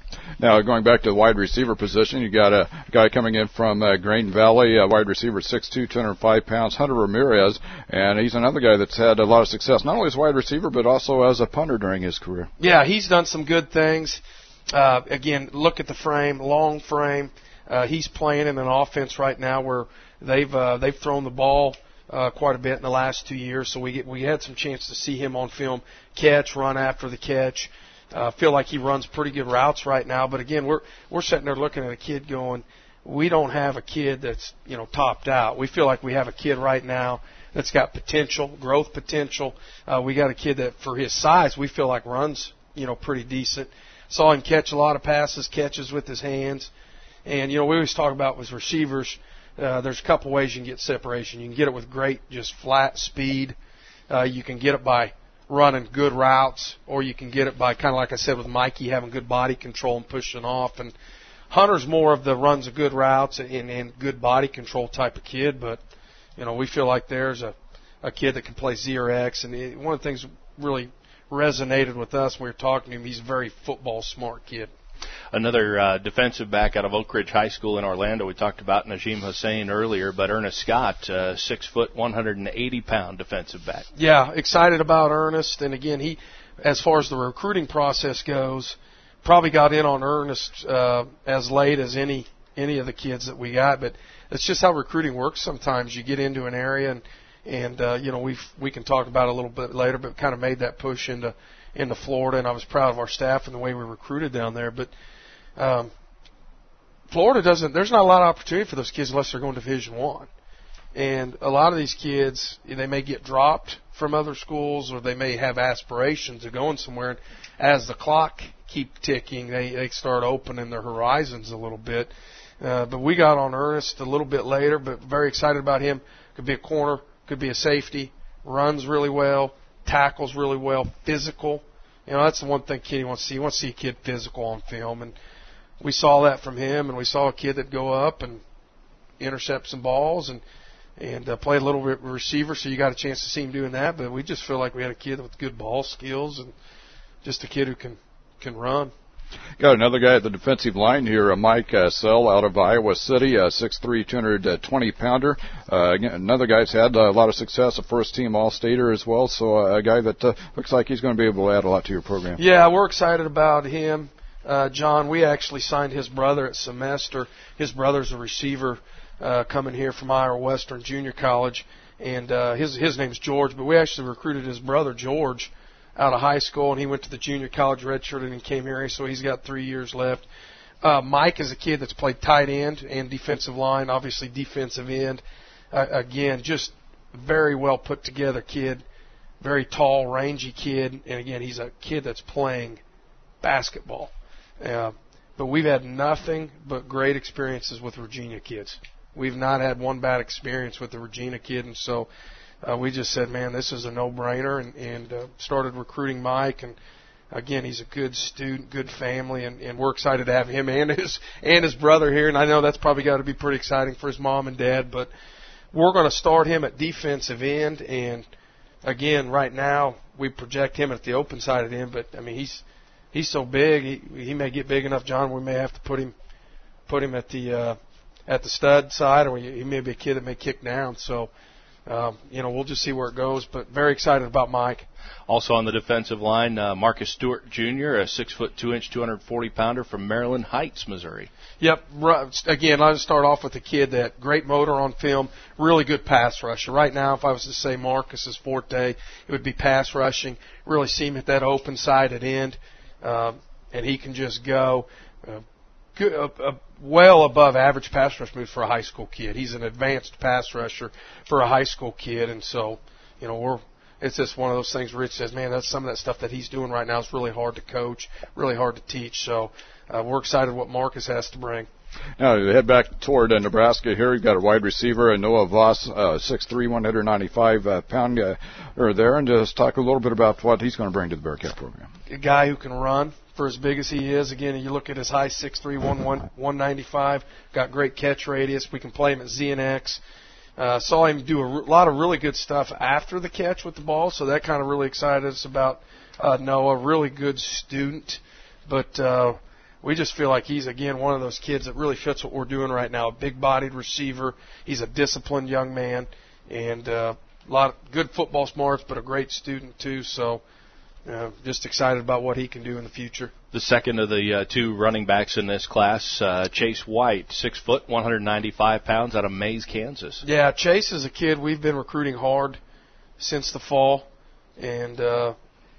[SPEAKER 1] Now, going back to the wide receiver position, you got a guy coming in from uh, Grain Valley, a wide receiver, six two, two hundred five pounds, Hunter Ramirez, and he's another guy that's had a lot of success, not only as a wide receiver, but also as a punter during his career.
[SPEAKER 3] Yeah, he's done some good things. Uh, again, look at the frame, long frame. Uh, he's playing in an offense right now where they've uh, they've thrown the ball uh, quite a bit in the last two years, so we get, we had some chance to see him on film catch, run after the catch. Uh, feel like he runs pretty good routes right now, but again, we're we're sitting there looking at a kid going, we don't have a kid that's you know topped out. We feel like we have a kid right now that's got potential, growth potential. Uh, we got a kid that, for his size, we feel like runs you know pretty decent. Saw him catch a lot of passes, catches with his hands, and you know we always talk about with receivers. Uh, there's a couple ways you can get separation. You can get it with great, just flat speed. Uh, you can get it by running good routes, or you can get it by kind of like I said with Mikey, having good body control and pushing off. And Hunter's more of the runs of good routes and, and good body control type of kid, but you know we feel like there's a, a kid that can play Z or X. And it, one of the things really resonated with us when we were talking to him, he's a very football smart kid.
[SPEAKER 2] Another uh, defensive back out of Oak Ridge High School in Orlando. We talked about Najim Hussein earlier, but Ernest Scott, uh, six foot, one hundred eighty pound defensive back.
[SPEAKER 3] Yeah, excited about Ernest. And again, he, as far as the recruiting process goes, probably got in on Ernest uh, as late as any any of the kids that we got. But it's just how recruiting works. Sometimes you get into an area and and uh, you know we we can talk about it a little bit later, but kind of made that push into. into Florida, and I was proud of our staff and the way we recruited down there. But um, Florida doesn't. There's not a lot of opportunity for those kids unless they're going to Division One. And a lot of these kids, they may get dropped from other schools, or they may have aspirations of going somewhere. And as the clock keep ticking, they they start opening their horizons a little bit. Uh, but we got on Ernest a little bit later, but very excited about him. Could be a corner, could be a safety, runs really well, tackles really well, physical. You know, that's the one thing kid wants to see. He wants to see a kid physical on film, and we saw that from him. And we saw a kid that go up and intercept some balls and and uh, play a little bit receiver. So you got a chance to see him doing that. But we just feel like we had a kid with good ball skills and just a kid who can can run.
[SPEAKER 1] Got another guy at the defensive line here, uh, Mike uh, Sell out of Iowa City, uh, six three, two hundred twenty pounder. Uh, again, another guy's had uh, a lot of success, a first-team All-Stater as well, so uh, a guy that uh, looks like he's going to be able to add a lot to your program.
[SPEAKER 3] Yeah, we're excited about him. Uh, John, we actually signed his brother at semester. His brother's a receiver uh, coming here from Iowa Western Junior College, and uh, his his name's George, but we actually recruited his brother, George, out of high school, and he went to the junior college redshirted and came here, so he's got three years left. Uh, Mike is a kid that's played tight end and defensive line, obviously defensive end. Uh, again, just very well put together kid, very tall, rangy kid, and again, he's a kid that's playing basketball. Uh, but we've had nothing but great experiences with Regina kids. We've not had one bad experience with the Regina kid, and so Uh, we just said, man, this is a no-brainer, and, and uh, started recruiting Mike. And again, he's a good student, good family, and, and we're excited to have him and his and his brother here. And I know that's probably got to be pretty exciting for his mom and dad. But we're going to start him at defensive end, and again, right now we project him at the open side of the end. But I mean, he's he's so big, he he may get big enough, John. We may have to put him put him at the uh, at the stud side, or he may be a kid that may kick down. So. Um, you know, we'll just see where it goes, but very excited about Mike.
[SPEAKER 2] Also on the defensive line, uh, Marcus Stewart Junior, a six foot two inch, two hundred forty pounder from Maryland Heights, Missouri.
[SPEAKER 3] Yep. Again, I'll start off with a kid that great motor on film, really good pass rusher. Right now, if I was to say Marcus's forte, it would be pass rushing. Really see him at that open side at end, um, and he can just go. Uh, Good, uh, uh, well above average pass rush move for a high school kid. He's an advanced pass rusher for a high school kid, and so, you know, we're it's just one of those things. Rich says, man, that's some of that stuff that he's doing right now is really hard to coach, really hard to teach. So uh, we're excited what Marcus has to bring.
[SPEAKER 1] Now, to head back toward uh, Nebraska here, you've got a wide receiver, uh, Noah Voss, uh, six three, one hundred ninety-five uh, pound uh, or there, and just talk a little bit about what he's going to bring to the Bearcat program.
[SPEAKER 3] A guy who can run for as big as he is. Again, you look at his high, six three, one ninety-five, got great catch radius. We can play him at Z and X. Uh, saw him do a r- lot of really good stuff after the catch with the ball, so that kind of really excited us about uh, Noah. Really good student, but uh, we just feel like he's, again, one of those kids that really fits what we're doing right now. A big-bodied receiver. He's a disciplined young man, and uh, a lot of good football smarts, but a great student too. So uh, just excited about what he can do in the future.
[SPEAKER 2] The second of the uh, two running backs in this class, uh, Chase White, six foot, one hundred ninety-five pounds, out of Mays, Kansas.
[SPEAKER 3] Yeah, Chase is a kid we've been recruiting hard since the fall, and uh,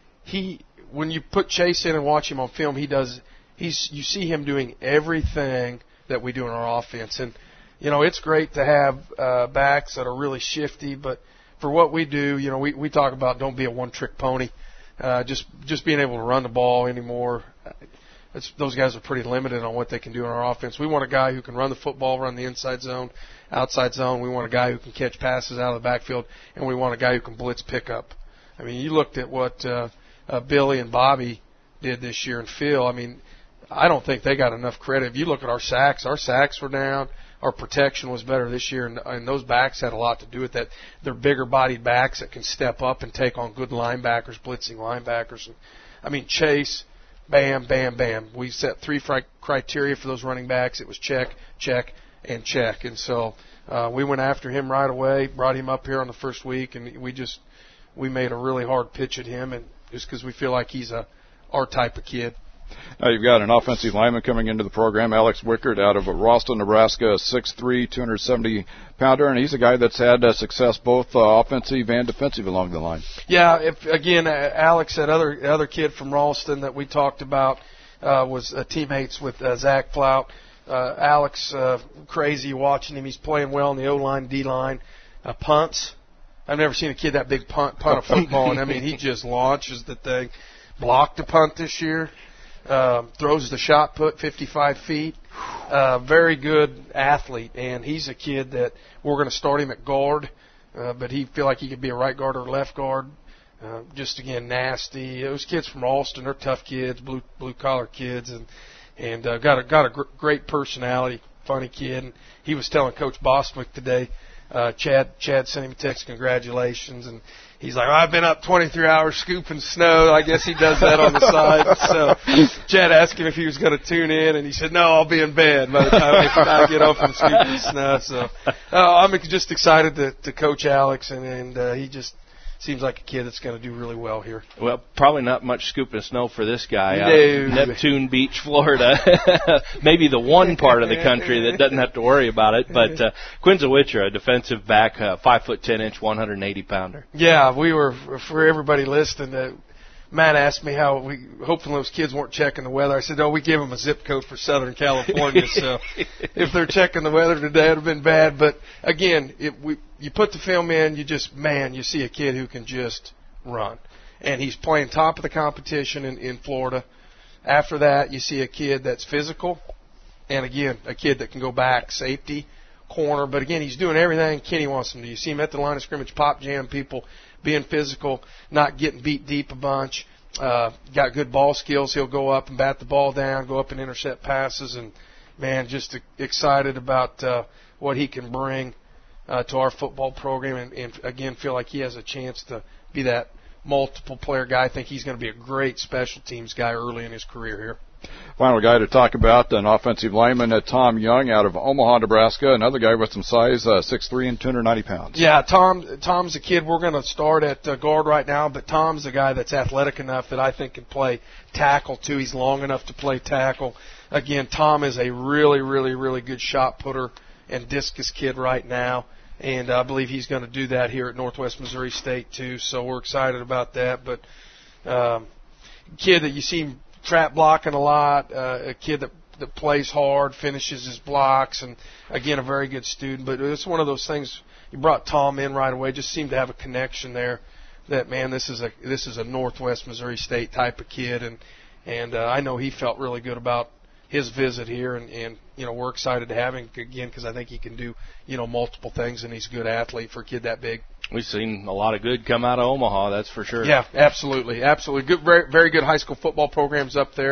[SPEAKER 3] he, when you put Chase in and watch him on film, he does. He's you see him doing everything that we do in our offense, and you know it's great to have uh, backs that are really shifty, but for what we do, you know, we we talk about don't be a one-trick pony. Uh, just just being able to run the ball anymore. It's, those guys are pretty limited on what they can do in our offense. We want a guy who can run the football, run the inside zone, outside zone. We want a guy who can catch passes out of the backfield, and we want a guy who can blitz pickup. I mean, you looked at what uh, uh, Billy and Bobby did this year, and Phil. I mean, I don't think they got enough credit. If you look at our sacks, our sacks were down. Our protection was better this year, and, and those backs had a lot to do with that. They're bigger-bodied backs that can step up and take on good linebackers, blitzing linebackers. And, I mean, Chase, bam, bam, bam. We set three fri- criteria for those running backs. It was check, check, and check. And so uh, we went after him right away, brought him up here on the first week, and we just we made a really hard pitch at him, and just because we feel like he's a our type of kid.
[SPEAKER 1] Now you've got an offensive lineman coming into the program, Alex Wickert, out of Ralston, Nebraska, six three, two hundred seventy pounder, and he's a guy that's had uh, success both uh, offensive and defensive along the line.
[SPEAKER 3] Yeah, if, again, uh, Alex, that other other kid from Ralston that we talked about, uh, was uh, teammates with uh, Zach Flout. Uh, Alex, uh, crazy watching him. He's playing well in the O-line, D-line. Uh, punts. I've never seen a kid that big punt, punt a football, and I mean, he just launches the thing. Blocked a punt this year. Uh, throws the shot put fifty-five feet. Uh, very good athlete, and he's a kid that we're going to start him at guard, uh, but he feel like he could be a right guard or left guard. Uh, just again, nasty. Those kids from Alston, they're tough kids, blue blue collar kids, and and uh, got a got a gr- great personality, funny kid. And he was telling Coach Bostwick today. Uh, Chad Chad sent him a text, congratulations, and he's like, oh, I've been up twenty-three hours scooping snow. I guess he does that on the side. So Chad asked him if he was going to tune in, and he said, no, I'll be in bed by the time I get off from scooping snow. So uh, I'm just excited to, to coach Alex, and, and uh, he just seems like a kid that's going to do really well here.
[SPEAKER 2] Well, probably not much scooping snow for this guy.
[SPEAKER 3] No.
[SPEAKER 2] Uh, Neptune Beach, Florida. Maybe the one part of the country that doesn't have to worry about it. But uh, Quinza Witcher, a defensive back, uh, five foot ten inch, one hundred eighty pounder.
[SPEAKER 3] Yeah, we were, for everybody listening, uh, Matt asked me how we, hopefully those kids weren't checking the weather. I said, oh, we give them a zip code for Southern California, so if they're checking the weather today, it would have been bad. But again, if we, you put the film in, you just, man, you see a kid who can just run. And he's playing top of the competition in, in Florida. After that, you see a kid that's physical, and again, a kid that can go back, safety, corner. But again, he's doing everything Kenny wants him to do. You see him at the line of scrimmage, pop jam people, being physical, not getting beat deep a bunch. Uh, got good ball skills. He'll go up and bat the ball down, go up and intercept passes. And, man, just excited about uh, what he can bring uh, to our football program. And, and, again, feel like he has a chance to be that multiple player guy. I think he's going to be a great special teams guy early in his career here.
[SPEAKER 1] Final guy to talk about, an offensive lineman, uh, Tom Young, out of Omaha, Nebraska. Another guy with some size, uh, six three and two hundred ninety pounds.
[SPEAKER 3] Yeah, Tom. Tom's a kid. We're going to start at uh, guard right now, but Tom's a guy that's athletic enough that I think can play tackle, too. He's long enough to play tackle. Again, Tom is a really, really, really good shot putter and discus kid right now, and I believe he's going to do that here at Northwest Missouri State, too, so we're excited about that. But um, kid that you see trap blocking a lot, uh, a kid that that plays hard, finishes his blocks, and again a very good student. But it's one of those things. You brought Tom in right away, just seemed to have a connection there. That man, this is a this is a Northwest Missouri State type of kid, and and uh, I know he felt really good about his visit here, and, and you know we're excited to have him again because I think he can do you know multiple things, and he's a good athlete for a kid that big.
[SPEAKER 2] We've seen a lot of good come out of Omaha, that's for sure.
[SPEAKER 3] Yeah, absolutely, absolutely. Good, very, very good high school football programs up there, and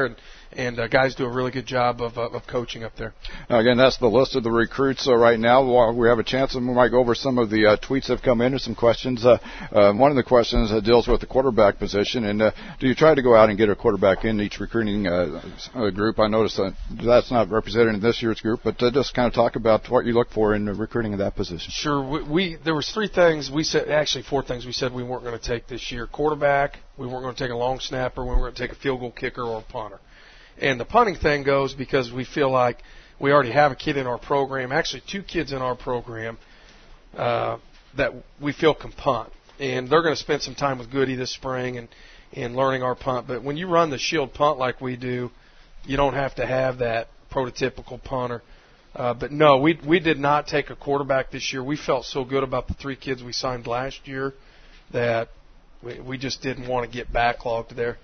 [SPEAKER 3] and uh, guys do a really good job of, uh, of coaching up there.
[SPEAKER 1] Now, again, that's the list of the recruits uh, right now. While we have a chance, and we might go over some of the uh, tweets that have come in and some questions. Uh, uh, one of the questions uh, deals with the quarterback position, and uh, do you try to go out and get a quarterback in each recruiting uh, uh, group? I noticed that that's not represented in this year's group, but uh, just kind of talk about what you look for in the recruiting of that position.
[SPEAKER 3] Sure. We, we there was three things we said, actually four things we said we weren't going to take this year: quarterback, we weren't going to take a long snapper, we weren't going to take a field goal kicker or a punter. And the punting thing goes because we feel like we already have a kid in our program, actually two kids in our program uh, that we feel can punt. And they're going to spend some time with Goody this spring and, and learning our punt. But when you run the shield punt like we do, you don't have to have that prototypical punter. Uh, but no, we we did not take a quarterback this year. We felt so good about the three kids we signed last year that we, we just didn't want to get backlogged there.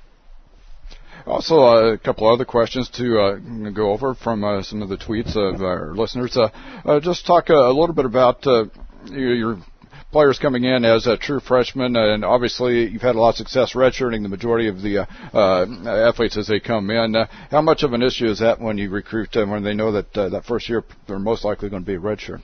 [SPEAKER 1] Also, uh, a couple other questions to uh, go over from uh, some of the tweets of our listeners. Uh, uh, just talk uh, a little bit about uh, your, your players coming in as uh, true freshmen, and obviously you've had a lot of success redshirting the majority of the uh, uh, athletes as they come in. Uh, how much of an issue is that when you recruit them, when they know that uh, that first year they're most likely going to be a redshirt?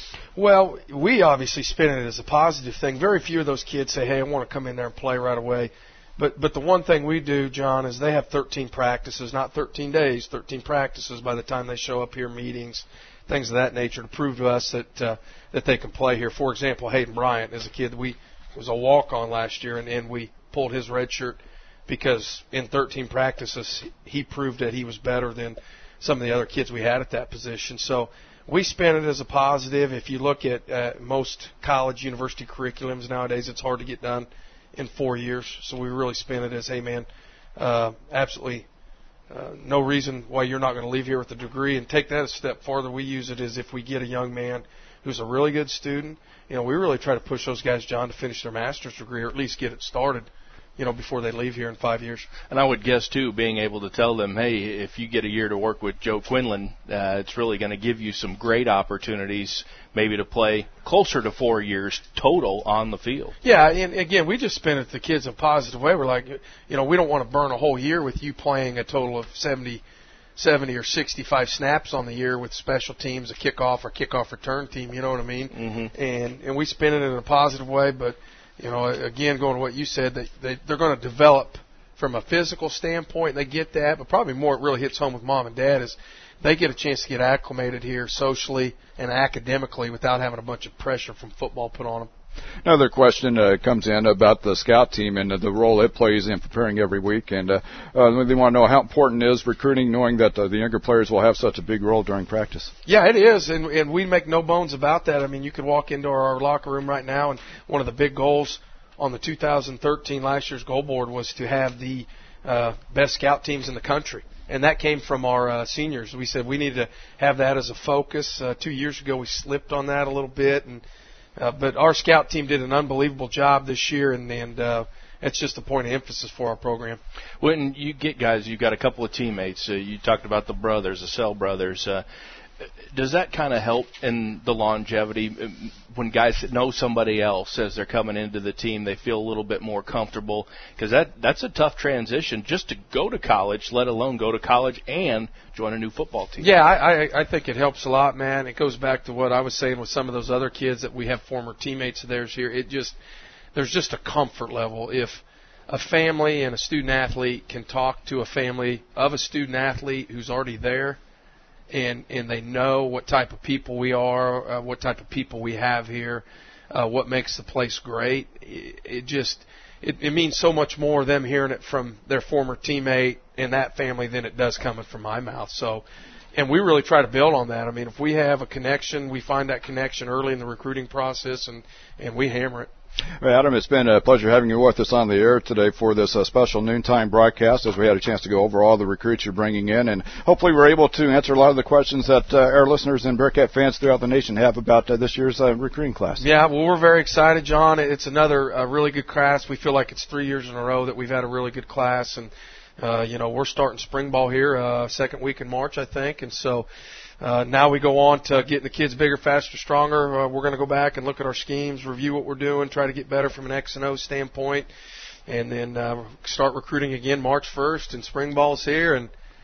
[SPEAKER 3] Well, we obviously spin it as a positive thing. Very few of those kids say, hey, I want to come in there and play right away. But but the one thing we do, John, is they have thirteen practices, not thirteen days, thirteen practices by the time they show up here, meetings, things of that nature, to prove to us that uh, that they can play here. For example, Hayden Bryant is a kid that we was a walk-on last year, and, and we pulled his red shirt because in thirteen practices he proved that he was better than some of the other kids we had at that position. So we spin it as a positive. If you look at uh, most college university curriculums nowadays, it's hard to get done in four years. So we really spin it as, hey, man, uh, absolutely uh, no reason why you're not going to leave here with a degree. And take that a step farther, we use it as if we get a young man who's a really good student. You know, we really try to push those guys, John, to finish their master's degree or at least get it started, you know, before they leave here in five years.
[SPEAKER 2] And I would guess, too, being able to tell them, hey, if you get a year to work with Joe Quinlan, uh, it's really going to give you some great opportunities maybe to play closer to four years total on the field.
[SPEAKER 3] Yeah, and again, we just spin it to the kids in a positive way. We're like, you know, we don't want to burn a whole year with you playing a total of seventy, seventy or sixty-five snaps on the year with special teams, a kickoff or kickoff return team, you know what I mean?
[SPEAKER 2] Mm-hmm.
[SPEAKER 3] And and we spin it in a positive way, but you know, again, going to what you said, they, they, they're going to develop from a physical standpoint. They get that, but probably more it really hits home with mom and dad is they get a chance to get acclimated here socially and academically without having a bunch of pressure from football put on them.
[SPEAKER 1] Another question uh, comes in about the scout team and uh, the role it plays in preparing every week. And uh, uh, they want to know how important is recruiting, knowing that uh, the younger players will have such a big role during practice.
[SPEAKER 3] Yeah, it is, and, and we make no bones about that. I mean, you could walk into our, our locker room right now, and one of the big goals on the two thousand thirteen last year's goal board was to have the uh, best scout teams in the country. And that came from our uh, seniors. We said we need to have that as a focus. Uh, two years ago, we slipped on that a little bit, and uh, but our scout team did an unbelievable job this year, and, and uh, it's just a point of emphasis for our program.
[SPEAKER 2] When you get guys, you've got a couple of teammates. Uh, you talked about the brothers, the Sell brothers. Uh, does that kind of help in the longevity when guys know somebody else as they're coming into the team? They feel a little bit more comfortable because that that's a tough transition just to go to college, let alone go to college and join a new football team.
[SPEAKER 3] Yeah, I, I, I think it helps a lot, man. It goes back to what I was saying with some of those other kids that we have former teammates of theirs here. It just there's just a comfort level if a family and a student athlete can talk to a family of a student athlete who's already there. And, and they know what type of people we are, uh, what type of people we have here, uh, what makes the place great. It, it just it, it means so much more them hearing it from their former teammate and that family than it does coming from my mouth. So, and we really try to build on that. I mean, if we have a connection, we find that connection early in the recruiting process, and, and we hammer it.
[SPEAKER 1] Adam, it's been a pleasure having you with us on the air today for this uh, special noontime broadcast as we had a chance to go over all the recruits you're bringing in, and hopefully we're able to answer a lot of the questions that uh, our listeners and Bearcat fans throughout the nation have about uh, this year's uh, recruiting class.
[SPEAKER 3] Yeah, well, we're very excited, John. It's another uh, really good class. We feel like it's three years in a row that we've had a really good class, and uh, you know, we're starting spring ball here uh, second week in March, I think, and so Uh, now we go on to getting the kids bigger, faster, stronger. Uh, we're going to go back and look at our schemes, review what we're doing, try to get better from an X and O standpoint, and then uh, start recruiting again March first. And spring ball's here, and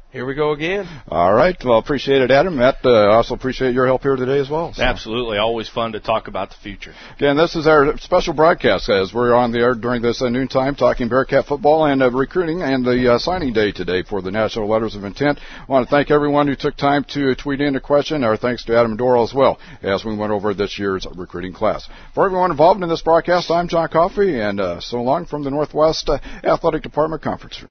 [SPEAKER 3] Here we go again.
[SPEAKER 1] All right. Well, appreciate it, Adam. Matt, uh, also appreciate your help here today as well. So.
[SPEAKER 2] Absolutely. Always fun to talk about the future.
[SPEAKER 1] Again, this is our special broadcast as we're on the air during this uh, noontime talking Bearcat football and uh, recruiting and the uh, signing day today for the National Letters of Intent. I want to thank everyone who took time to tweet in a question. Our thanks to Adam Doral as well as we went over this year's recruiting class. For everyone involved in this broadcast, I'm John Coffey, and uh, so long from the Northwest uh, Athletic Department Conference Room.